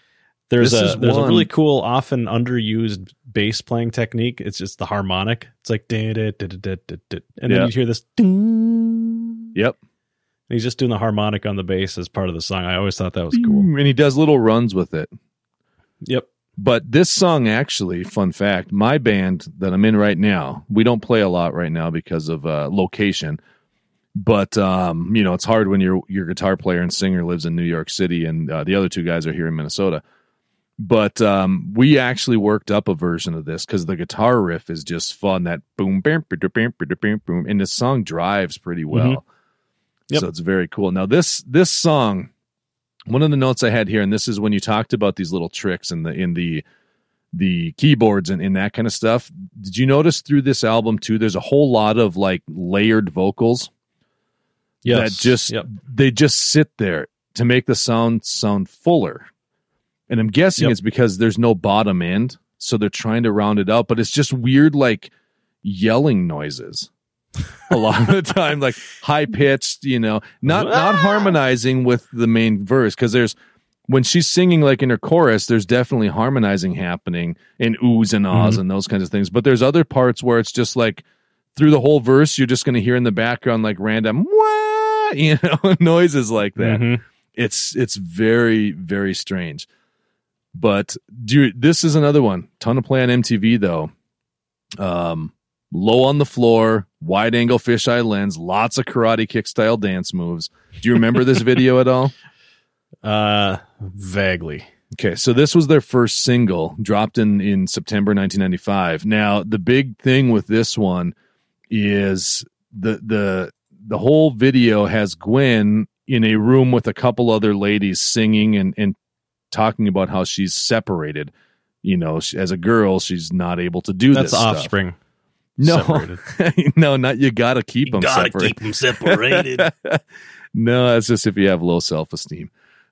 There's
This
a
is
there's a
one-
really cool, often underused bass playing technique. It's just the harmonic. It's like da, da, da, da, da, da, da. And
Yeah.
then you hear this ding.
Yep.
And he's just doing the harmonic on the bass as part of the song. I always thought that was cool.
And he does little runs with it.
Yep.
But this song, actually, fun fact, my band that I'm in right now, we don't play a lot right now because of location. But, it's hard when your guitar player and singer lives in New York City and the other two guys are here in Minnesota. But we actually worked up a version of this because the guitar riff is just fun. That boom, bam, boom, boom, boom. And the song drives pretty well.
Yep.
So it's very cool. Now, this song, one of the notes I had here, and this is when you talked about these little tricks in the keyboards and in that kind of stuff. Did you notice through this album too? There's a whole lot of like layered vocals
Yes.
that they just sit there to make the sound fuller. And I'm guessing it's because there's no bottom end, so they're trying to round it out. But it's just weird, like yelling noises. A lot of the time, like high pitched, not harmonizing with the main verse, because when she's singing like in her chorus, there's definitely harmonizing happening in oohs and ahs and those kinds of things. But there's other parts where it's just like through the whole verse, you're just going to hear in the background like random wah, noises like that.
Mhm.
It's very, very strange. But this is another one. Ton of play on MTV though. Low on the floor, wide angle fisheye lens, lots of karate kick style dance moves. Do you remember this video at all?
Vaguely.
Okay, so this was their first single, dropped in September 1995. Now, the big thing with this one is the whole video has Gwen in a room with a couple other ladies singing and talking about how she's separated. As a girl, she's not able to do
That's
this stuff.
Offspring.
No,
Separated.
no, not you got to keep them separated.
Keep them separated.
No, that's just if you have low self-esteem.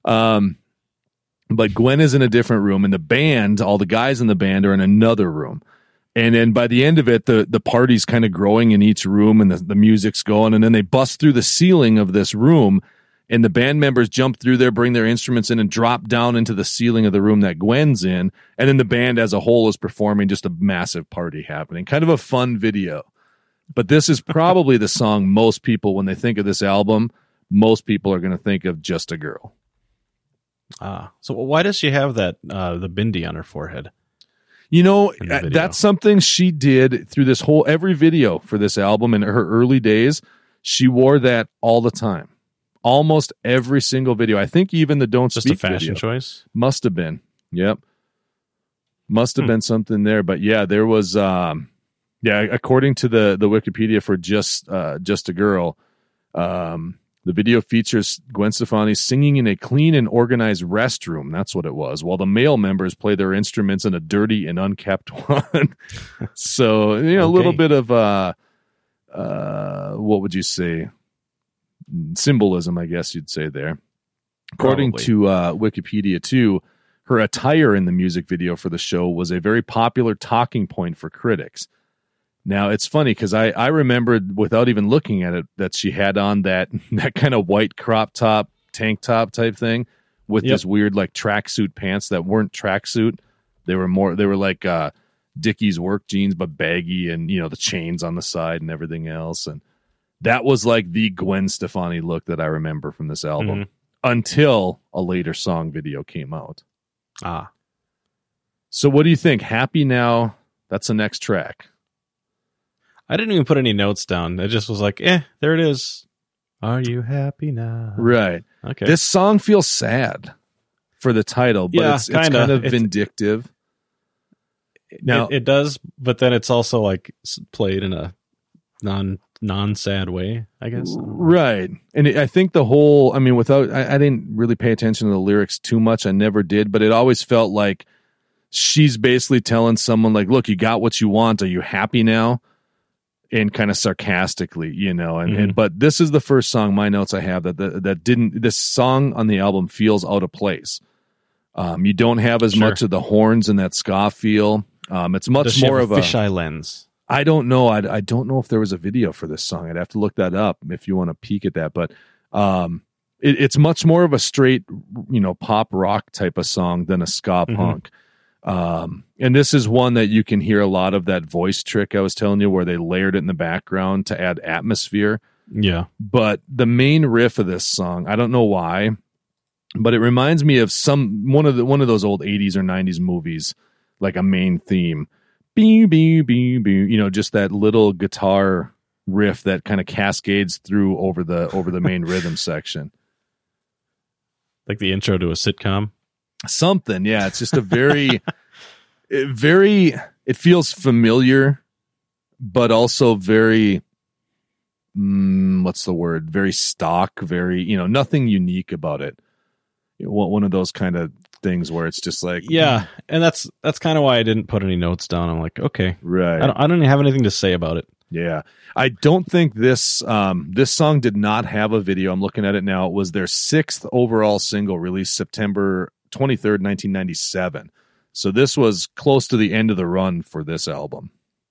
But Gwen is in a different room, and the band, all the guys in the band are in another room. And then by the end of it, the party's kind of growing in each room, and the music's going, and then they bust through the ceiling of this room, and the band members jump through there, bring their instruments in, and drop down into the ceiling of the room that Gwen's in, and then the band as a whole is performing, just a massive party happening. Kind of a fun video. But this is probably the song most people, when they think of this album, most people are going to think of Just a Girl.
So why does she have that the bindi on her forehead?
That's something she did through every video for this album in her early days. She wore that all the time. Almost every single video. I think even the Don't
Just
Speak
a fashion
video.
choice?
Must have been. Yep. Must have been something there. But yeah, there was, according to the Wikipedia for Just a Girl, the video features Gwen Stefani singing in a clean and organized restroom. That's what it was. While the male members play their instruments in a dirty and unkept one. So, a little bit of, what would you say? Symbolism, I guess you'd say there. According to Wikipedia, too, her attire in the music video for the show was a very popular talking point for critics. Now, it's funny because I remembered without even looking at it that she had on that kind of white crop top, tank top type thing with this weird like tracksuit pants that weren't tracksuit. They were like Dickies work jeans, but baggy, and the chains on the side and everything else. And that was like the Gwen Stefani look that I remember from this album until a later song video came out. So what do you think? Happy Now, that's the next track.
I didn't even put any notes down. I just was like, there it is. Are you happy now?
Right.
Okay.
This song feels sad for the title, but it's kind of vindictive. Now
it does, but then it's also like played in a non-sad way, I guess.
Right. And I think the whole, I didn't really pay attention to the lyrics too much. I never did, but it always felt like she's basically telling someone like, look, you got what you want. Are you happy now? And kind of sarcastically, and but this is the first song, my notes I have this song on the album feels out of place. You don't have as much of the horns and that ska feel. It's much more of a
fisheye lens.
I don't know. I don't know if there was a video for this song. I'd have to look that up if you want to peek at that. But it's much more of a straight, pop rock type of song than a ska punk. And this is one that you can hear a lot of that voice trick I was telling you, where they layered it in the background to add atmosphere.
Yeah.
But the main riff of this song, I don't know why, but it reminds me of one of those old 80s or 90s movies, like a main theme. Bee, bee, bee, bee, just that little guitar riff that kind of cascades through over the main rhythm section.
Like the intro to a sitcom.
Something, yeah. It's just a it feels familiar, but also very, what's the word? Very stock, very, nothing unique about it. One of those kind of things where it's just like,
yeah. And that's kind of why I didn't put any notes down. I'm like, okay,
right.
I don't have anything to say about it.
Yeah. I don't think this song did not have a video. I'm looking at it now. It was their 6th overall single, released September 23rd, 1997. So this was close to the end of the run for this album.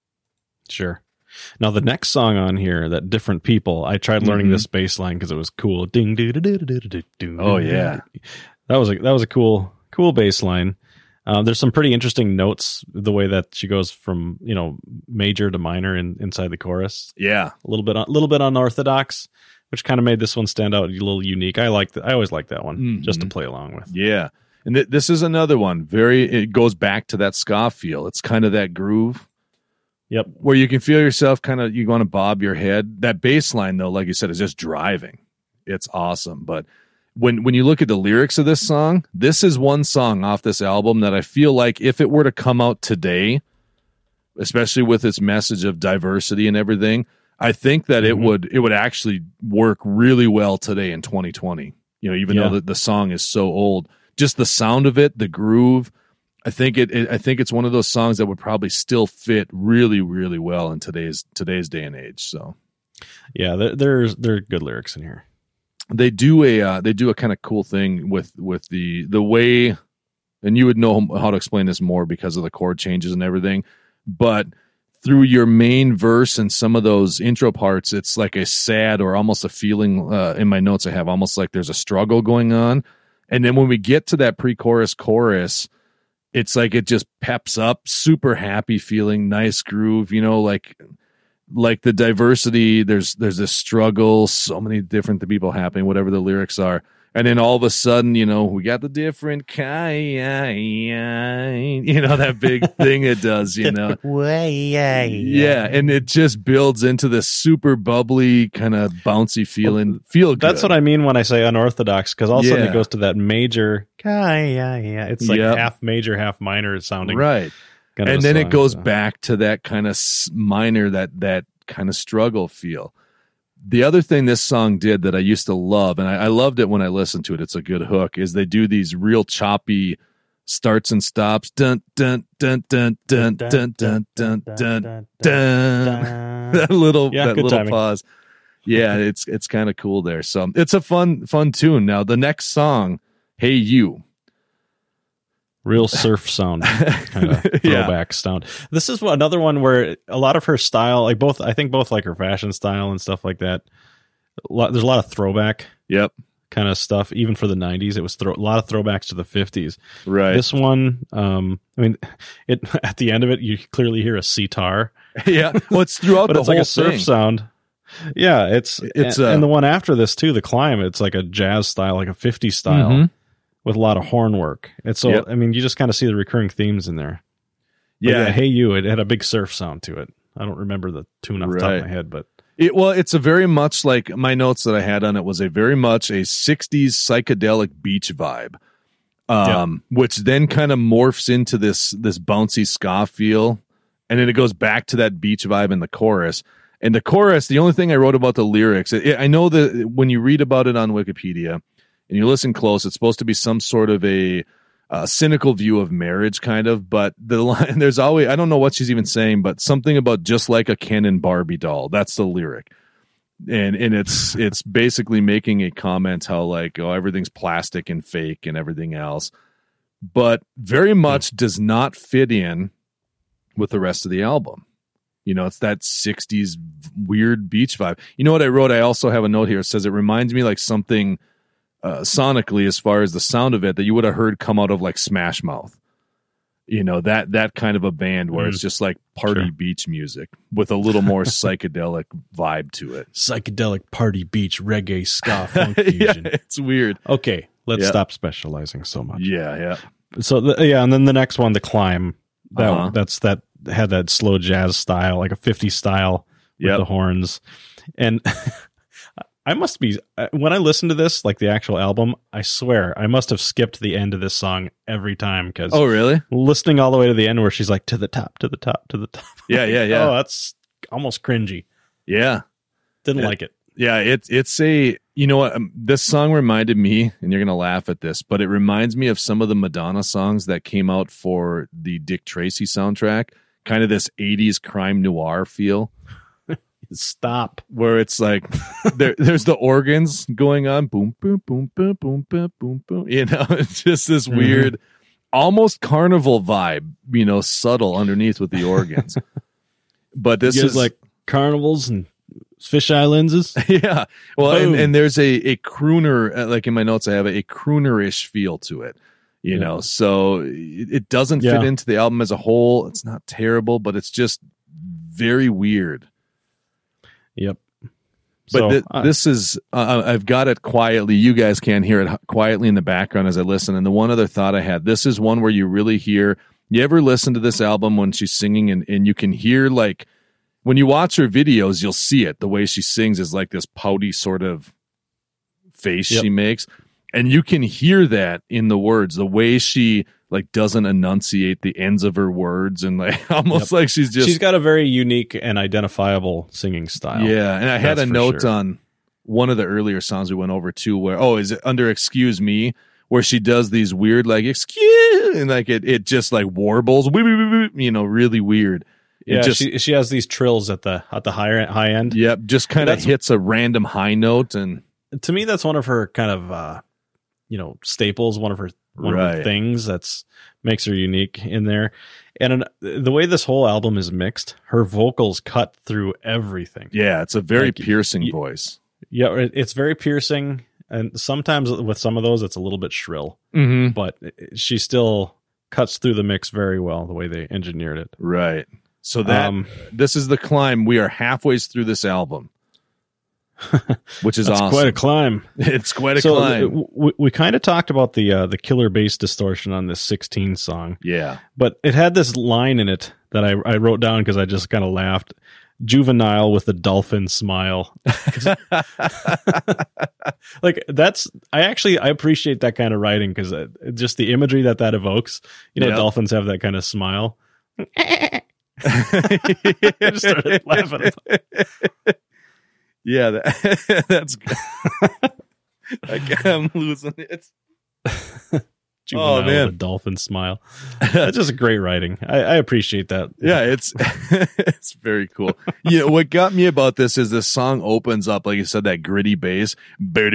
Sure. Now the next song on here, that Different People, I tried learning this bass line because it was cool. Ding doo doo doo doo doo doo.
Oh yeah.
That was a cool bass line. There's some pretty interesting notes, the way that she goes from, major to minor inside the chorus.
Yeah.
A little bit unorthodox, which kind of made this one stand out a little unique. I always like that one just to play along with.
Yeah. And this is another one. It goes back to that ska feel. It's kind of that groove.
Yep.
Where you can feel yourself you want to bob your head. That bass line, though, like you said, is just driving. It's awesome. But when you look at the lyrics of this song, this is one song off this album that I feel like if it were to come out today, especially with its message of diversity and everything, I think that it would actually work really well today in 2020. Even though the song is so old, just the sound of it, the groove, I think it's one of those songs that would probably still fit really, really well in today's day and age. So,
yeah, there are good lyrics in here.
They do a kind of cool thing with the way, and you would know how to explain this more because of the chord changes and everything, but through your main verse and some of those intro parts, it's like a sad or almost a feeling, in my notes I have almost like there's a struggle going on. And then when we get to that pre-chorus chorus, it's like it just peps up, super happy feeling, nice groove, like the diversity, there's this struggle, so many different people happening, whatever the lyrics are. And then all of a sudden, we got the different kind, that big thing it does, Yeah. And it just builds into this super bubbly kind of bouncy feeling. Feel good.
That's what I mean when I say unorthodox, because all of a sudden it goes to that major, it's like half major, half minor sounding.
Right. And then it goes back to that kind of minor, that kind of struggle feel. The other thing this song did that I used to love, and I loved it when I listened to it, it's a good hook, is they do these real choppy starts and stops. Dun, dun, dun, dun, dun, dun, dun, dun, dun, dun. That little timing. Pause. Yeah, it's kind of cool there. So it's a fun tune. Now, the next song, Hey You.
Real surf sound, kind of throwback sound. This is another one where a lot of her style, I think both like her fashion style and stuff like that. There's a lot of throwback, kind of stuff. Even for the 90s, it was a lot of throwbacks to the 50s.
Right.
This one, at the end of it, you clearly hear a sitar.
Yeah, well, it's throughout
but
the
it's
whole
like a surf sound. Yeah, it's and the one after this too, The Climb. It's like a jazz style, like a 50s style. With a lot of horn work. And so, you just kind of see the recurring themes in there. Yeah. Hey You, it had a big surf sound to it. I don't remember the tune off the top of my head, but.
It's a very much like my notes that I had on it was a very much a 60s psychedelic beach vibe, which then kind of morphs into this bouncy ska feel. And then it goes back to that beach vibe in the chorus. And the chorus, the only thing I wrote about the lyrics, I know that when you read about it on Wikipedia, and you listen close, it's supposed to be some sort of a cynical view of marriage, kind of. But the line, there's always, I don't know what she's even saying, but something about just like a Ken and Barbie doll. That's the lyric. And it's basically making a comment how like, everything's plastic and fake and everything else. But very much does not fit in with the rest of the album. It's that 60s weird beach vibe. You know what I wrote? I also have a note here. It says it reminds me like something sonically, as far as the sound of it, that you would have heard come out of like Smash Mouth. You know, that kind of a band where it's just like party beach music with a little more psychedelic vibe to it.
Psychedelic party beach reggae ska funk fusion.
Yeah, it's weird.
Okay, let's stop specializing so much.
Yeah.
So and then the next one, The Climb. That had that slow jazz style, like a 50s style with the horns. And I must be, when I listen to this, like the actual album, I swear I must have skipped the end of this song every time. Because
really?
Listening all the way to the end where she's like, to the top, to the top, to the top.
Yeah.
Oh, that's almost cringy.
Yeah.
Didn't like it.
Yeah, it's a, you know what, this song reminded me, and you're going to laugh at this, but it reminds me of some of the Madonna songs that came out for the Dick Tracy soundtrack, kind of this 80s crime noir feel.
Stop.
Where it's like, there's the organs going on, boom, boom, boom, boom, boom, boom, boom, boom. You know, it's just this weird, almost carnival vibe, you know, subtle underneath with the organs. But this is
like carnivals and fisheye lenses.
Yeah. Well, and there's a crooner, like in my notes, I have a crooner-ish feel to it, you know, so it doesn't fit into the album as a whole. It's not terrible, but it's just very weird.
Yep.
But this is, I've got it quietly. You guys can hear it quietly in the background as I listen. And the one other thought I had, this is one where you really hear, you ever listen to this album when she's singing and you can hear, like, when you watch her videos, you'll see it. The way she sings is like this pouty sort of face she makes. And you can hear that in the words, the way she like doesn't enunciate the ends of her words and like almost like she's
got a very unique and identifiable singing style.
Yeah. And I had a note on one of the earlier songs we went over too, where, is it under Excuse Me, where she does these weird, like, excuse, and like it just like warbles, you know, really weird.
Yeah, she has these trills at the high end.
Yep, just kind of hits a random high note, and
to me, that's one of her kind of staples. One of her things that's makes her unique in there. And the way this whole album is mixed, her vocals cut through everything.
Yeah, it's a very piercing voice.
Yeah, it's very piercing, and sometimes with some of those, it's a little bit shrill. But she still cuts through the mix very well. The way they engineered it,
right. So that this is The Climb. We are halfway through this album, which is awesome.
Quite a climb.
It's quite a climb.
We kind of talked about the killer bass distortion on this 16 song.
Yeah, but
it had this line in it that I wrote down because I just kind of laughed. Juvenile with the dolphin smile. Like I appreciate that kind of writing because just the imagery that evokes. You know, dolphins have that kind of smile. I just started laughing.
Yeah, that's good. I'm losing it.
Juvenile with a dolphin smile. That's just great writing. I appreciate that.
Yeah, it's very cool. You know, what got me about this is this song opens up, like you said, that gritty bass, and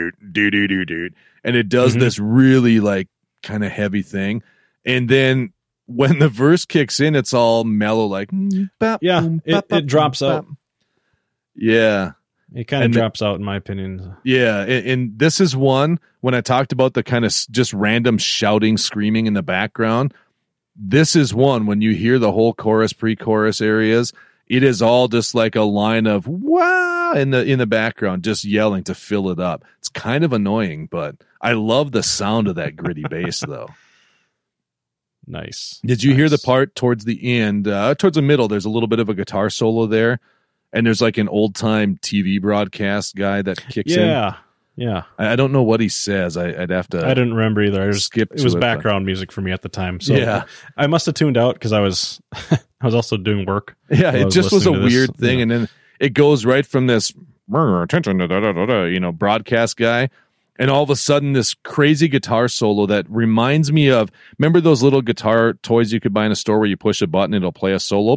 it does this really like kind of heavy thing, and then when the verse kicks in, it's all mellow, like
it drops out.
Yeah,
it kind of drops out, in my opinion.
Yeah, and this is one when I talked about the kind of just random shouting, screaming in the background. This is one when you hear the whole chorus, pre-chorus areas. It is all just like a line of wow in the background, just yelling to fill it up. It's kind of annoying, but I love the sound of that gritty bass, though.
Nice.
Did you hear the part towards the end, towards the middle? There's a little bit of a guitar solo there, and there's like an old time TV broadcast guy that kicks in.
Yeah.
I don't know what he says. I'd have to.
I didn't remember either. I
skip.
It was background music for me at the time. So I must have tuned out because I was also doing work.
Yeah, it just was a weird thing, and then it goes right from this attention, broadcast guy. And all of a sudden, this crazy guitar solo that reminds me of, remember those little guitar toys you could buy in a store where you push a button and it'll play a solo?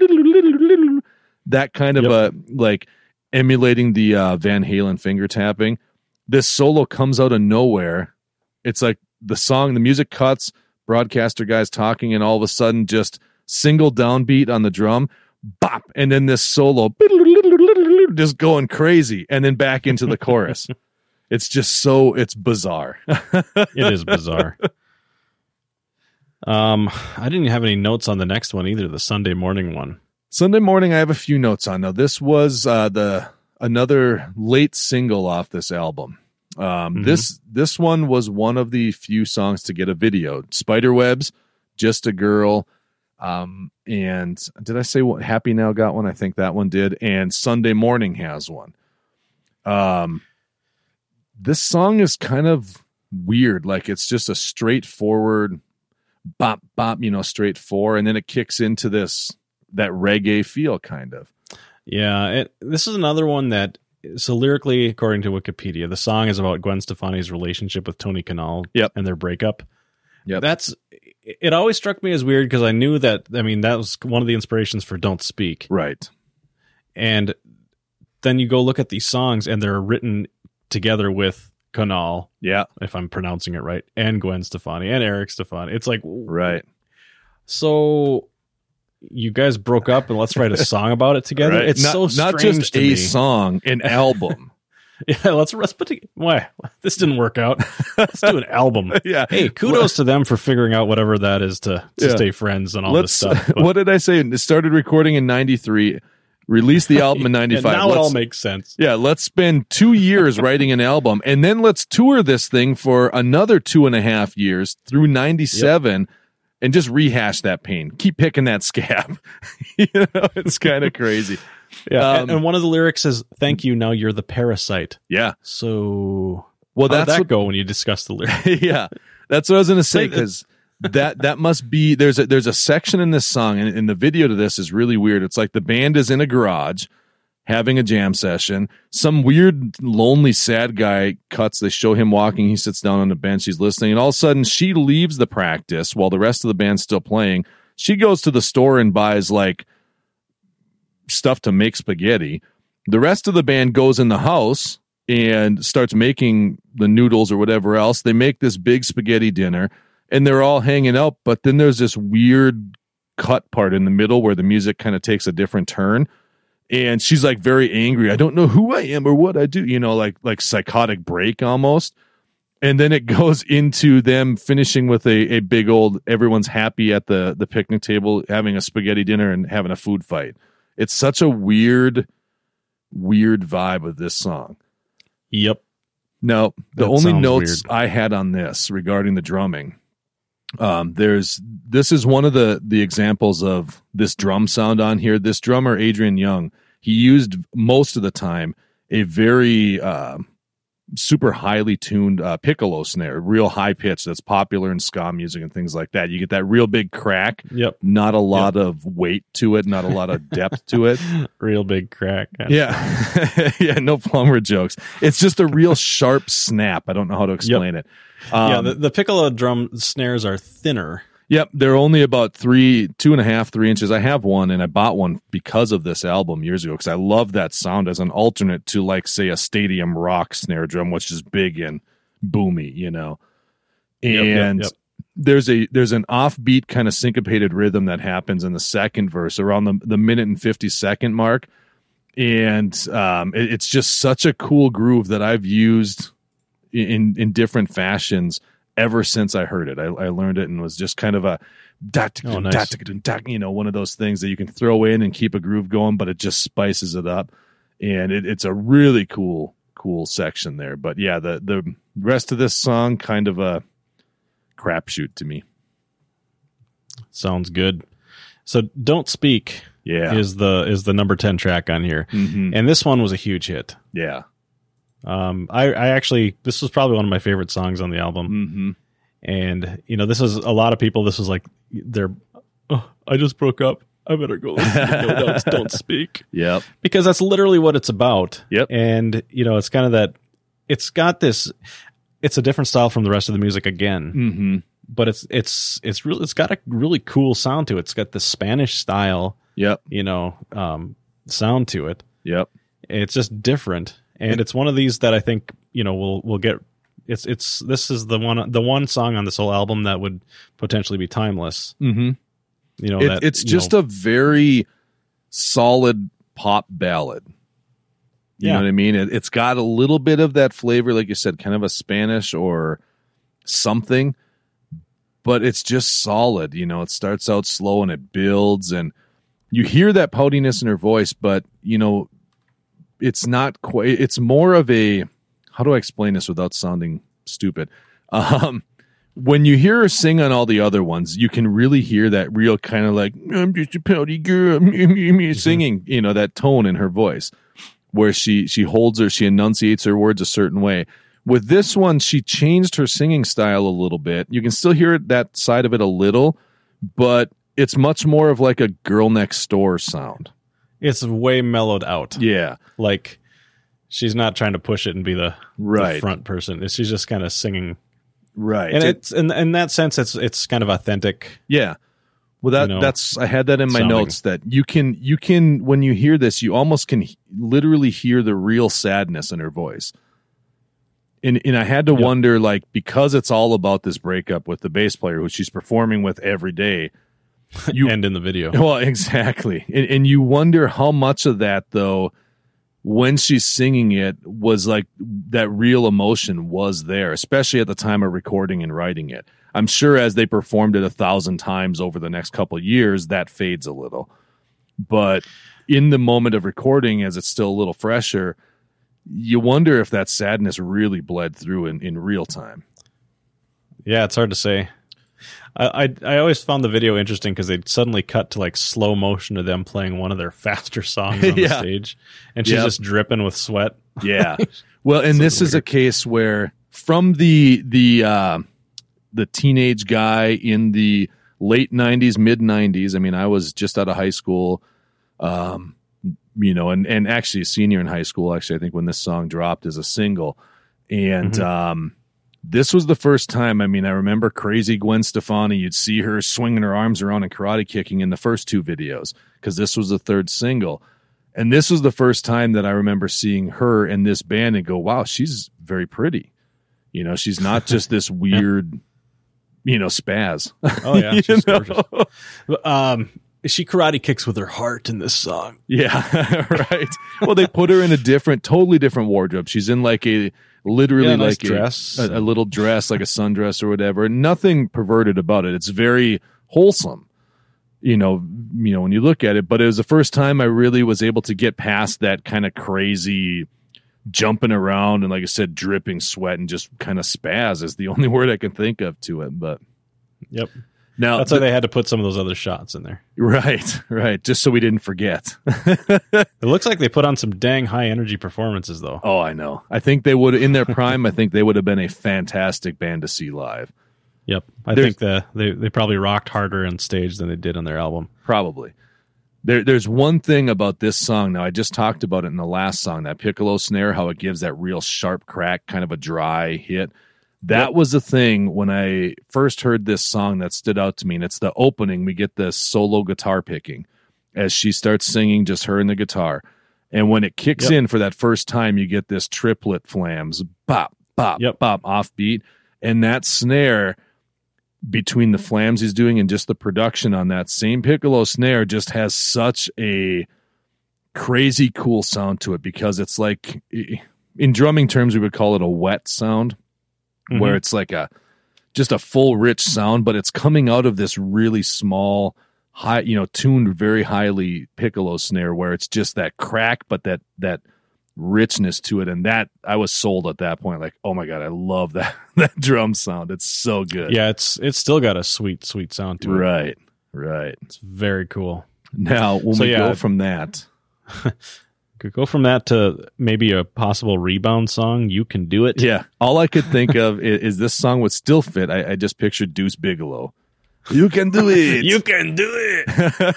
That kind of like emulating the Van Halen finger tapping. This solo comes out of nowhere. It's like the music cuts, broadcaster guy's talking, and all of a sudden just single downbeat on the drum, bop, and then this solo just going crazy, and then back into the chorus. It's just it's bizarre.
It is bizarre. I didn't have any notes on the next one either, the Sunday Morning one.
Sunday Morning, I have a few notes on. Now, this was another late single off this album. This one was one of the few songs to get a video. Spiderwebs, Just a Girl, and did I say what Happy Now got one? I think that one did. And Sunday Morning has one. This song is kind of weird. Like, it's just a straightforward bop, bop, straight four. And then it kicks into that reggae feel kind of.
Yeah. This is another one that, so lyrically, according to Wikipedia, the song is about Gwen Stefani's relationship with Tony Kanal and their breakup.
Yep.
It always struck me as weird because I knew that was one of the inspirations for Don't Speak.
Right.
And then you go look at these songs and they're written together with Kanal.
Yeah.
If I'm pronouncing it right. And Gwen Stefani and Eric Stefani. It's like,
right.
So you guys broke up and let's write a song about it together.
Right.
It's so strange
not just
to
a
me.
song, an album.
Yeah, let's put why this didn't work out. Let's do an album.
Yeah.
Hey, kudos to them for figuring out whatever that is to stay friends and all this stuff.
What did I say? It started recording in 93, released the album in 95.
And now it all makes sense.
Yeah, let's spend 2 years writing an album, and then let's tour this thing for another 2.5 years through 97. And just rehash that pain. Keep picking that scab. It's kind of crazy.
Yeah, and one of the lyrics is, "Thank you. Now you're the parasite."
Yeah.
So,
well,
how did that go when you discuss the lyrics?
Yeah, that's what I was going to say, because that must be there's a section in this song, and the video to this is really weird. It's like the band is in a garage having a jam session. Some weird, lonely, sad guy cuts. They show him walking. He sits down on a bench. He's listening. And all of a sudden, she leaves the practice while the rest of the band's still playing. She goes to the store and buys, like, stuff to make spaghetti. The rest of the band goes in the house and starts making the noodles or whatever else. They make this big spaghetti dinner, and they're all hanging out. But then there's this weird cut part in the middle where the music kind of takes a different turn. And she's like very angry. I don't know who I am or what I do, like psychotic break almost. And then it goes into them finishing with a big old, everyone's happy at the picnic table, having a spaghetti dinner and having a food fight. It's such a weird vibe of this song.
Yep.
Now, the only notes I had on this regarding the drumming, this is one of the examples of this drum sound on here. This drummer, Adrian Young, he used most of the time a very super highly tuned piccolo snare, real high pitch that's popular in ska music and things like that. You get that real big crack.
Yep.
Not a lot of weight to it, not a lot of depth to it.
Real big crack.
Yeah. Yeah, no plumber jokes. It's just a real sharp snap. I don't know how to explain it.
The piccolo drum snares are thinner.
Yep, they're only about 2.5, 3 inches. I have one, and I bought one because of this album years ago, because I love that sound as an alternate to, like, say, a stadium rock snare drum, which is big and boomy, And there's an offbeat kind of syncopated rhythm that happens in the second verse around the minute and 50-second mark, and it's just such a cool groove that I've used in different fashions ever since I heard it. I learned it and was just kind of one of those things that you can throw in and keep a groove going, but it just spices it up. And it's a really cool section there. But yeah, the rest of this song, kind of a crapshoot to me.
Sounds good. So Don't Speak is the number 10 track on here. Mm-hmm. And this one was a huge hit.
Yeah.
I actually, this was probably one of my favorite songs on the album.
Mm-hmm.
And, this is a lot of people. This was like I just broke up. I better go listen to No Doubt's Don't Speak.
Yep.
Because that's literally what it's about.
Yep.
And, it's kind of that, it's got this, it's a different style from the rest of the music again.
Mm-hmm.
But it's got a really cool sound to it. It's got the Spanish style, sound to it.
Yep.
It's just different. And it's one of these that I think, we'll get. This is the one song on this whole album that would potentially be timeless.
Mm-hmm. It's just a very solid pop ballad. You know what I mean? It's got a little bit of that flavor, like you said, kind of a Spanish or something, but it's just solid. You know, it starts out slow and it builds, and you hear that poutiness in her voice, but, you know, it's not quite, it's more of a, how do I explain this without sounding stupid? When you hear her sing on all the other ones, you can really hear that real kind of like, I'm just a pouty girl, singing, you know, that tone in her voice, where she holds her, she enunciates her words a certain way. With this one, she changed her singing style a little bit. You can still hear that side of it a little, but it's much more of like a Girl Next Door sound.
It's way mellowed out.
Yeah.
Like, she's not trying to push it and be the front person. She's just kind of singing.
Right.
And it's in that sense, it's kind of authentic.
Yeah. Well, that's I had that in my notes, that you can when you hear this, you almost can literally hear the real sadness in her voice. And I had to wonder, like, because it's all about this breakup with the bass player who she's performing with every day.
And in the video.
Well, exactly. And you wonder how much of that, though, when she's singing it, was like that real emotion was there, especially at the time of recording and writing it. I'm sure as they performed it 1,000 times over the next couple of years, that fades a little. But in the moment of recording, as it's still a little fresher, you wonder if that sadness really bled through in real time.
Yeah, it's hard to say. I always found the video interesting because they'd suddenly cut to like slow motion of them playing one of their faster songs on the stage, and she's just dripping with sweat.
Yeah. Well, and this is a case where from the teenage guy in the late 90s, mid 90s, I mean, I was just out of high school, you know, and actually a senior in high school, actually, I think, when this song dropped as a single. And this was the first time, I mean, I remember Crazy Gwen Stefani, you'd see her swinging her arms around and karate kicking in the first two videos, because this was the third single. And this was the first time that I remember seeing her in this band and go, wow, she's very pretty. You know, she's not just this weird, you know, spaz.
Oh, yeah, she's gorgeous. She karate kicks with her heart in this song.
Yeah, right. Well, they put her in a totally different wardrobe. She's in like literally
nice
like
dress.
A little dress, like a sundress or whatever. Nothing perverted about it. It's very wholesome, you know, when you look at it. But it was the first time I really was able to get past that kind of crazy jumping around and, like I said, dripping sweat and just kind of spaz is the only word I can think of to it. But
yep.
Now,
that's why they had to put some of those other shots in there.
Right. Just so we didn't forget.
It looks like they put on some dang high energy performances, though.
Oh, I know. I think they would, in their prime, I think they would have been a fantastic band to see live.
Yep. I think they probably rocked harder on stage than they did on their album.
Probably. There's one thing about this song. Now, I just talked about it in the last song, that piccolo snare, how it gives that real sharp crack, kind of a dry hit. That was the thing when I first heard this song that stood out to me. And it's the opening. We get this solo guitar picking as she starts singing, just her and the guitar. And when it kicks in for that first time, you get this triplet flams, bop, bop, bop, offbeat. And that snare between the flams he's doing and just the production on that same piccolo snare just has such a crazy cool sound to it, because it's like, in drumming terms, we would call it a wet sound. Where it's like just a full rich sound, but it's coming out of this really small, high, you know, tuned very highly piccolo snare, where it's just that crack, but that richness to it. And that, I was sold at that point. Like, oh my God, I love that drum sound. It's so good.
Yeah, it's still got a sweet sound to it.
Right.
It's very cool.
Now, when we go from that.
Could go from that to maybe a possible rebound song, You Can Do It.
Yeah. All I could think of is this song would still fit. I just pictured Deuce Bigelow. You can do it.
You can do it.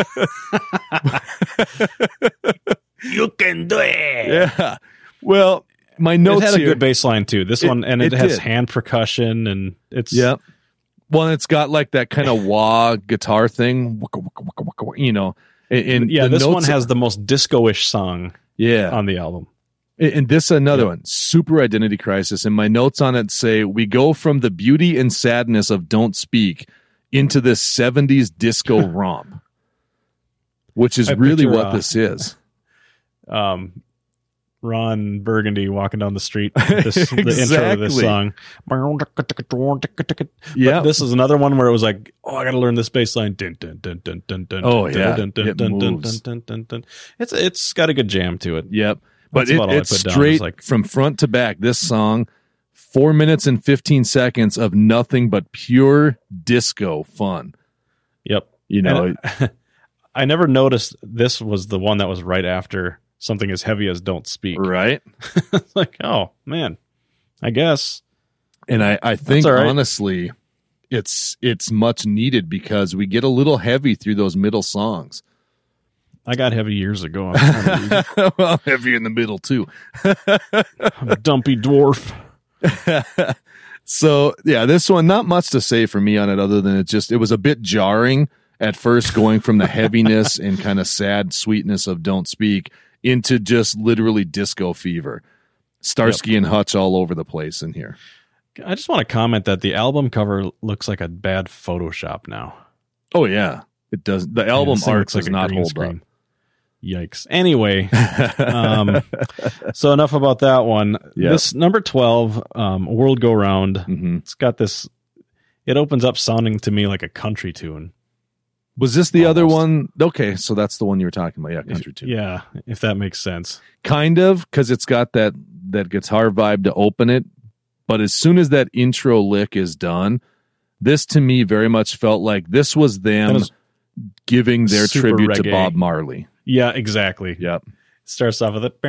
You can do it.
Yeah. Well, my notes
had a
here,
good bass line too. This one, and it has hand percussion, and it's
Well, it's got like that kind of wah guitar thing, you know. And
this one has the most disco-ish song on the album.
And this another one, Super Identity Crisis. And my notes on it say, we go from the beauty and sadness of Don't Speak into this 70s disco romp, which is really what this is.
Ron Burgundy walking down the street. The intro of this song.
Yeah,
this is another one where it was like, oh, I got to learn this bass line.
Oh yeah,
it's got a good jam to it.
Yep, but
That's about all I
it's
put down.
straight
It's like,
from front to back. This song, 4 minutes and 15 seconds of nothing but pure disco fun.
yep.
You know,
And I never noticed this was the one that was right after something as heavy as Don't Speak.
right?
Like, oh man, I guess.
And I think
all right.
honestly, it's much needed because we get a little heavy through those middle songs.
I got heavy years ago. I'm
Well, heavy in the middle too.
a dumpy dwarf.
So yeah, this one, not much to say for me on it other than it was a bit jarring at first, going from the heaviness and kind of sad sweetness of Don't Speak into just literally disco fever. Starsky and Hutch all over the place in here.
I just want to comment that the album cover looks like a bad Photoshop now.
Oh yeah, it does. The album
This thing
art
looks like
does
a
not
green
hold
screen. Yikes. Anyway, so enough about that one.
Yep.
This number 12, World Go Round.
Mm-hmm.
It's got this. It opens up sounding to me like a country tune.
Was this the other
Almost.
one? Okay, so that's the one you were talking about. Yeah, country tune.
Yeah, if that makes sense.
Kind of, because it's got that guitar vibe to open it. But as soon as that intro lick is done, this to me very much felt like this was them
That is
giving their
super
tribute to
reggae.
Bob Marley.
Yeah, exactly.
Yep.
Starts off with it.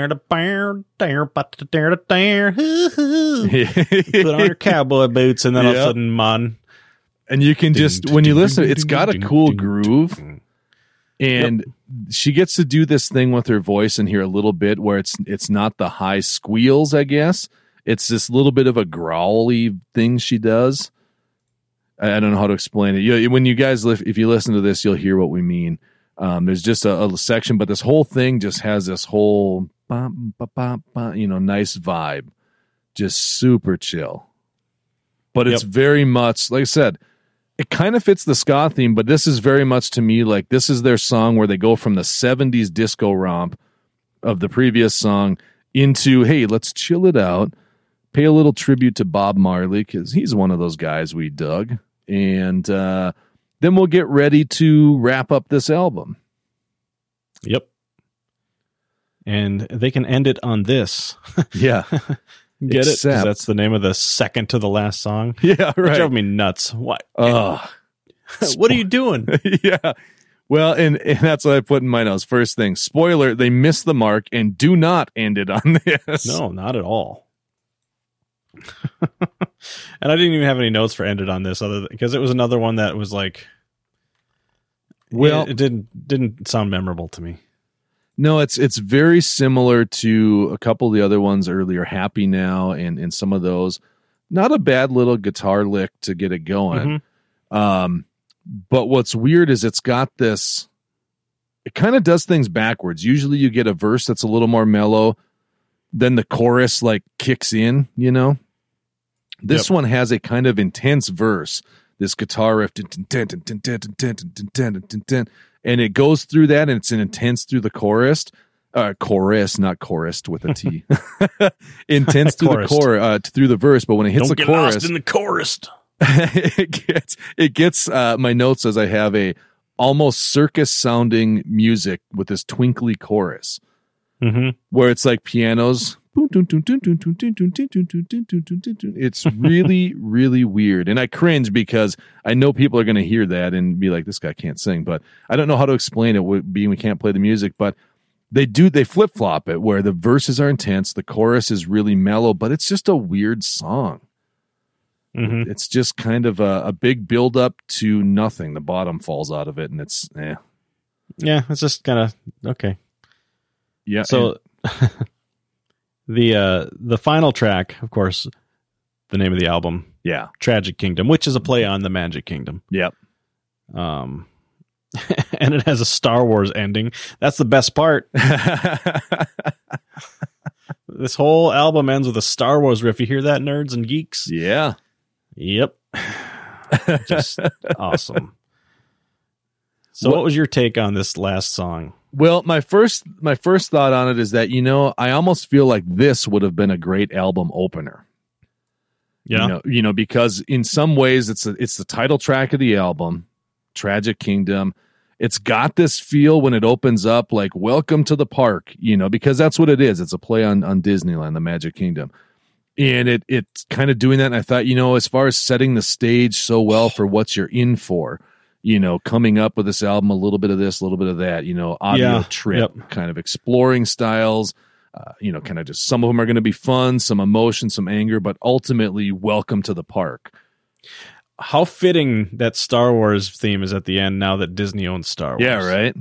Put on your cowboy boots, and then all of a
Yep.
sudden, man.
And you can just, when you listen, it's got a cool groove. And she gets to do this thing with her voice in here a little bit where it's not the high squeals, I guess. It's this little bit of a growly thing she does. I don't know how to explain it. When you guys, if you listen to this, you'll hear what we mean. There's just a section, but this whole thing just has this whole, nice vibe. Just super chill. But it's very much, like I said, it kind of fits the ska theme, but this is very much to me like this is their song where they go from the 70s disco romp of the previous song into, hey, let's chill it out, pay a little tribute to Bob Marley because he's one of those guys we dug, and then we'll get ready to wrap up this album.
Yep. And they can end it on this.
Yeah.
Get it? 'Cause
Except-
that's the name of the second to the last song.
Yeah,
It
right.
drove me nuts. What?
Ugh.
What are you doing?
Yeah. Well, and that's what I put in my notes. First thing, spoiler, they missed the mark and do not end it on this.
No, not at all. And I didn't even have any notes for ended on this other because it was another one that was like,
Well,
it didn't sound memorable to me.
No, it's very similar to a couple of the other ones earlier, Happy Now and some of those. Not a bad little guitar lick to get it going. But what's weird is it's got this, it kind of does things backwards. Usually you get a verse that's a little more mellow, then the chorus like kicks in, you know? This one has a kind of intense verse, this guitar riff, and it goes through that, and it's an intense through the chorus, not chorus with a T, intense through the chorus, through the verse. But when it hits
Don't
the
get
chorus,
lost in the chorus.
it gets my note says I have a almost circus sounding music with this twinkly chorus, where it's like pianos. It's really, really weird. And I cringe because I know people are going to hear that and be like, this guy can't sing, but I don't know how to explain it being we can't play the music, but they flip flop it where the verses are intense. The chorus is really mellow, but it's just a weird song. It's just kind of a big build up to nothing. The bottom falls out of it and it's,
Yeah, it's just kind of okay.
Yeah.
So the final track, of course, the name of the album, Tragic Kingdom, which is a play on the Magic Kingdom.
Yep.
And it has a Star Wars ending. That's the best part. This whole album ends with a Star Wars riff. You hear that, nerds and geeks?
Yeah.
Yep. Just awesome. So what was your take on this last song?
Well, my first thought on it is that, I almost feel like this would have been a great album opener.
Yeah.
Because in some ways it's the title track of the album, Tragic Kingdom. It's got this feel when it opens up like welcome to the park, because that's what it is. It's a play on Disneyland, the Magic Kingdom. And it's kind of doing that. And I thought, as far as setting the stage so well for what you're in for, coming up with this album, a little bit of this, a little bit of that, audio trip, kind of exploring styles, kind of just some of them are going to be fun, some emotion, some anger, but ultimately welcome to the park.
How fitting that Star Wars theme is at the end now that Disney owns Star Wars.
Yeah, right?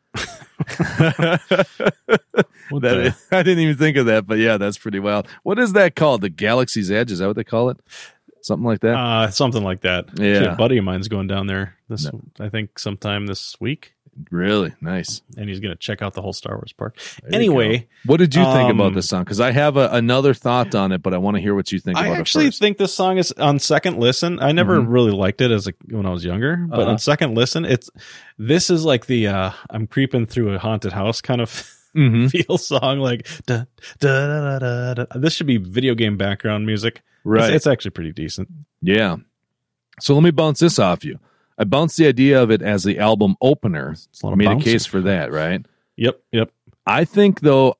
I didn't even think of that, but yeah, that's pretty wild. What is that called? The Galaxy's Edge? Is that what they call it? Something like that?
Something like that.
Yeah.
Actually, a buddy of mine's going down there I think sometime this week.
Really? Nice.
And he's going to check out the whole Star Wars park.
There
Anyway.
What did you think about this song? Because I have another thought on it, but I want to hear what you think about it first.
I actually think this song is, on second listen, I never really liked it when I was younger, but on second listen, this is like the I'm creeping through a haunted house kind of feel song, like da, da, da, da, da. This should be video game background music.
Right.
It's actually pretty decent.
Yeah. So let me bounce this off you. I bounced the idea of it as the album opener. Made a case for that, right?
Yep.
I think, though,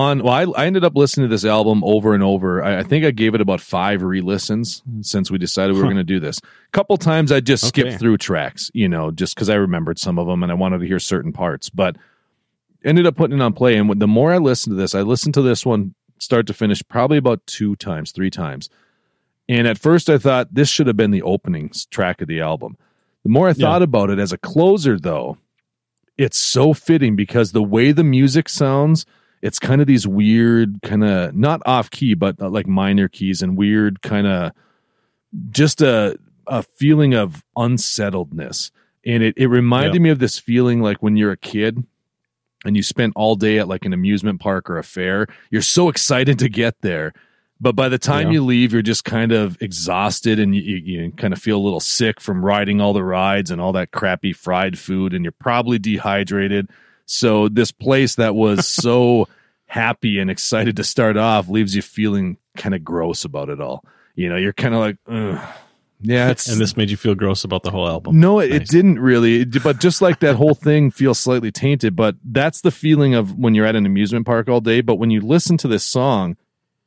I ended up listening to this album over and over. I think I gave it about 5 re-listens since we decided we were going to do this. A couple times I just skipped through tracks, just because I remembered some of them and I wanted to hear certain parts. But ended up putting it on play. And the more I listened to this, I listened to this one start to finish probably about 2 times, 3 times. And at first I thought this should have been the opening track of the album. The more I thought about it as a closer, though, it's so fitting because the way the music sounds, it's kind of these weird, kind of not off key, but like minor keys and weird kind of just a feeling of unsettledness. And it reminded me of this feeling like when you're a kid and you spent all day at like an amusement park or a fair. You're so excited to get there. But by the time you leave, you're just kind of exhausted and you kind of feel a little sick from riding all the rides and all that crappy fried food, and you're probably dehydrated. So this place that was so happy and excited to start off leaves you feeling kind of gross about it all. You're kind of like, ugh. Yeah.
And this made you feel gross about the whole album.
No, it didn't really. But just like that whole thing feels slightly tainted. But that's the feeling of when you're at an amusement park all day. But when you listen to this song,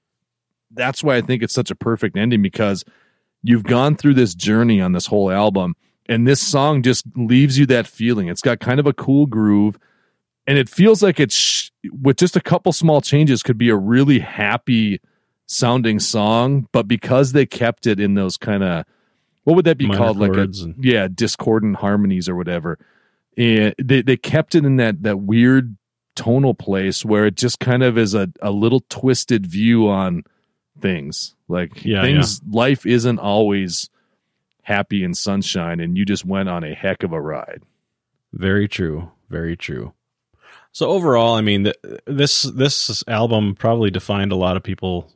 that's why I think it's such a perfect ending, because you've gone through this journey on this whole album, and this song just leaves you that feeling. It's got kind of a cool groove, and it feels like it's with just a couple small changes could be a really happy sounding song, but because they kept it in those kind of, what would that be called? Like discordant harmonies or whatever. And they kept it in that weird tonal place where it just kind of is a little twisted view on things. Life isn't always happy and sunshine, and you just went on a heck of a ride.
Very true. Very true. So overall, I mean, this album probably defined a lot of people.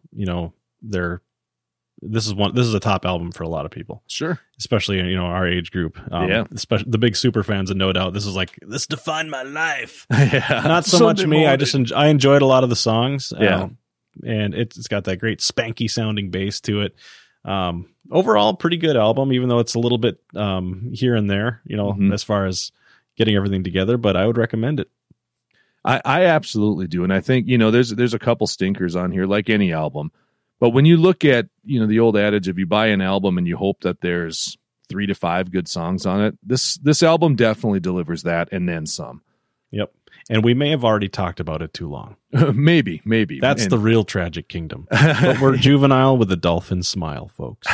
This is a top album for a lot of people.
Sure.
Especially, our age group. Especially the big super fans of No Doubt. This defined my life. Not so much me. I enjoyed a lot of the songs. And it's got that great spanky sounding bass to it. Overall, pretty good album, even though it's a little bit here and there, as far as getting everything together, but I would recommend it.
I absolutely do. And I think, there's a couple stinkers on here, like any album. But when you look at, the old adage, if you buy an album and you hope that there's 3 to 5 good songs on it, this album definitely delivers that and then some.
Yep. And we may have already talked about it too long.
Maybe.
That's the real Tragic Kingdom. But we're juvenile with a dolphin smile, folks.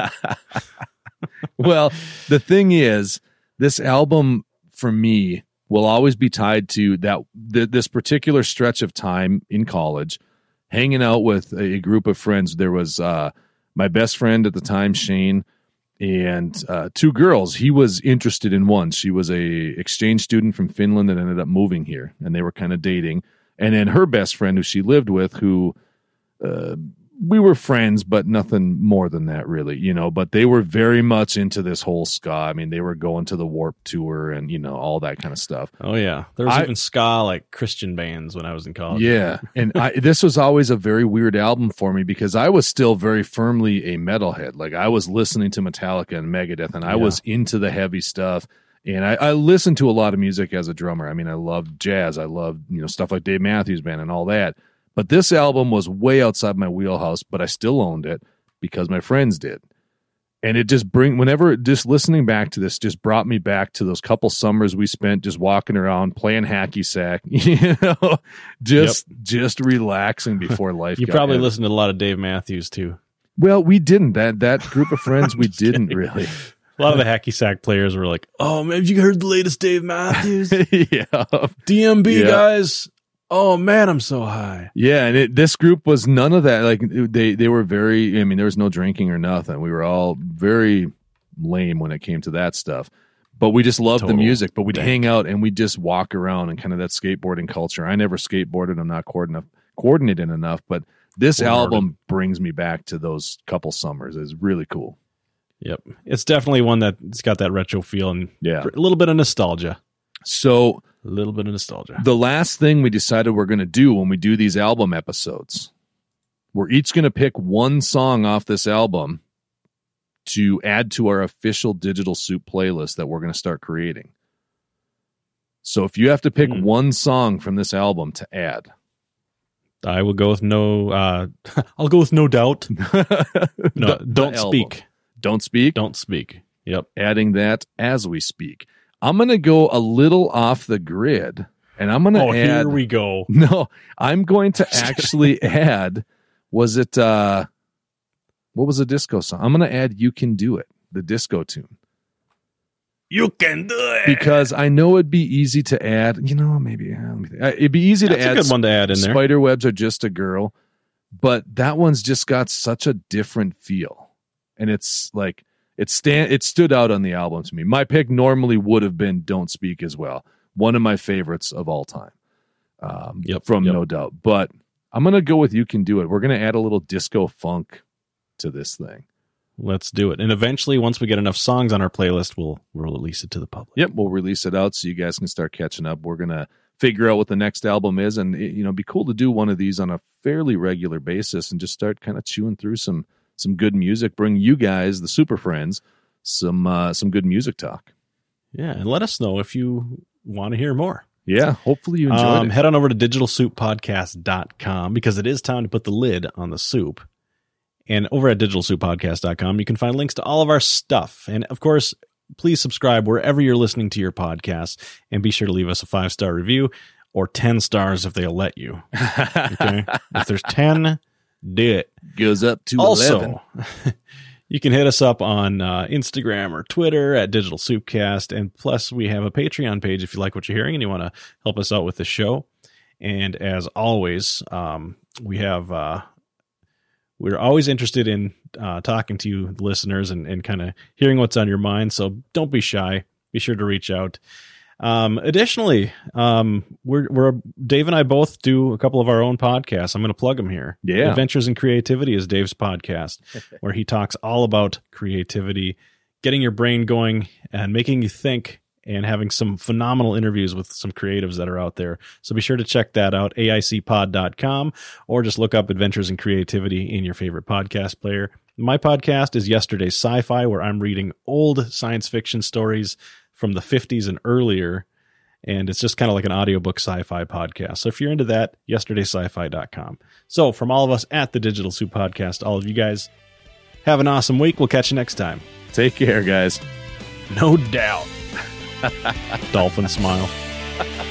Well, the thing is, this album, for me, will always be tied to this particular stretch of time in college, hanging out with a group of friends. There was my best friend at the time, Shane, and 2 girls. He was interested in one. She was a exchange student from Finland that ended up moving here, and they were kind of dating. And then her best friend, who she lived with, who we were friends, but nothing more than that, really, you know. But they were very much into this whole ska. I mean, they were going to the Warped Tour and, you know, all that kind of stuff.
Oh, yeah. There was even ska, like Christian bands when I was in college.
Yeah. And this was always a very weird album for me because I was still very firmly a metalhead. Like, I was listening to Metallica and Megadeth, and I was into the heavy stuff. And I listened to a lot of music as a drummer. I mean, I loved jazz. I loved, you know, stuff like Dave Matthews Band and all that. But this album was way outside my wheelhouse, but I still owned it because my friends did. And it just just listening back to this just brought me back to those couple summers we spent just walking around playing hacky sack, you know, just relaxing before life.
You probably listened to a lot of Dave Matthews too.
Well, we didn't. That group of friends, we didn't really.
A lot of the hacky sack players were like, "Oh, man, have you heard the latest Dave Matthews?
Yeah,
DMB guys." Oh man, I'm so high.
Yeah, and this group was none of that. Like they were very. I mean, there was no drinking or nothing. We were all very lame when it came to that stuff. But we just loved the music. But we'd hang out and we'd just walk around and kind of that skateboarding culture. I never skateboarded. I'm not coordinated enough. But this album brings me back to those couple summers. It's really cool.
Yep, it's definitely one that's got that retro feel and a little bit of nostalgia.
So.
A little bit of nostalgia.
The last thing we decided we're going to do when we do these album episodes, we're each going to pick one song off this album to add to our official Digital Soup playlist that we're going to start creating. So if you have to pick one song from this album to add,
I will go with I'll go with No Doubt. No, Don't Speak.
Don't Speak?
Don't Speak. Yep.
Adding that as we speak. I'm going to go a little off the grid, and I'm going to add...
here we go.
No, I'm going to actually add... Was it... what was the disco song? I'm going to add You Can Do It, the disco tune.
You can do it!
Because I know it'd be easy to add... You know, maybe... let me think. It'd be easy to add...
That's a good one to add in there.
Spiderwebs Are Just a Girl, but that one's just got such a different feel. And it's like... It stood out on the album to me. My pick normally would have been Don't Speak as well. One of my favorites of all time. No doubt. But I'm going to go with You Can Do It. We're going to add a little disco funk to this thing.
Let's do it. And eventually, once we get enough songs on our playlist, we'll release it to the public.
Yep, we'll release it out so you guys can start catching up. We're going to figure out what the next album is. And, it'd be cool to do one of these on a fairly regular basis and just start kind of chewing through some good music, bring you guys, the super friends, some good music talk.
Yeah, and let us know if you want to hear more.
Yeah, hopefully you enjoyed it.
Head on over to digitalsouppodcast.com because it is time to put the lid on the soup. And over at digitalsouppodcast.com, you can find links to all of our stuff. And, of course, please subscribe wherever you're listening to your podcast, and be sure to leave us a 5-star review or 10 stars if they'll let you. Okay? If there's 10... do it.
Goes up to 11.
You can hit us up on Instagram or Twitter at Digital Soupcast. And plus, we have a Patreon page if you like what you're hearing and you want to help us out with the show. And as always, we're always interested in talking to you listeners and kind of hearing what's on your mind. So don't be shy. Be sure to reach out. Additionally, we're Dave and I both do a couple of our own podcasts. I'm going to plug them here.
Yeah.
Adventures in Creativity is Dave's podcast where he talks all about creativity, getting your brain going and making you think, and having some phenomenal interviews with some creatives that are out there. So be sure to check that out, aicpod.com, or just look up Adventures in Creativity in your favorite podcast player. My podcast is Yesterday's Sci-Fi, where I'm reading old science fiction stories from the 50s and earlier, and it's just kind of like an audiobook sci-fi podcast. So if you're into that, yesterdaysci-fi.com. So from all of us at the Digital Soup Podcast, all of you guys, have an awesome week. We'll catch you next time.
Take care, guys.
No doubt. Dolphin smile.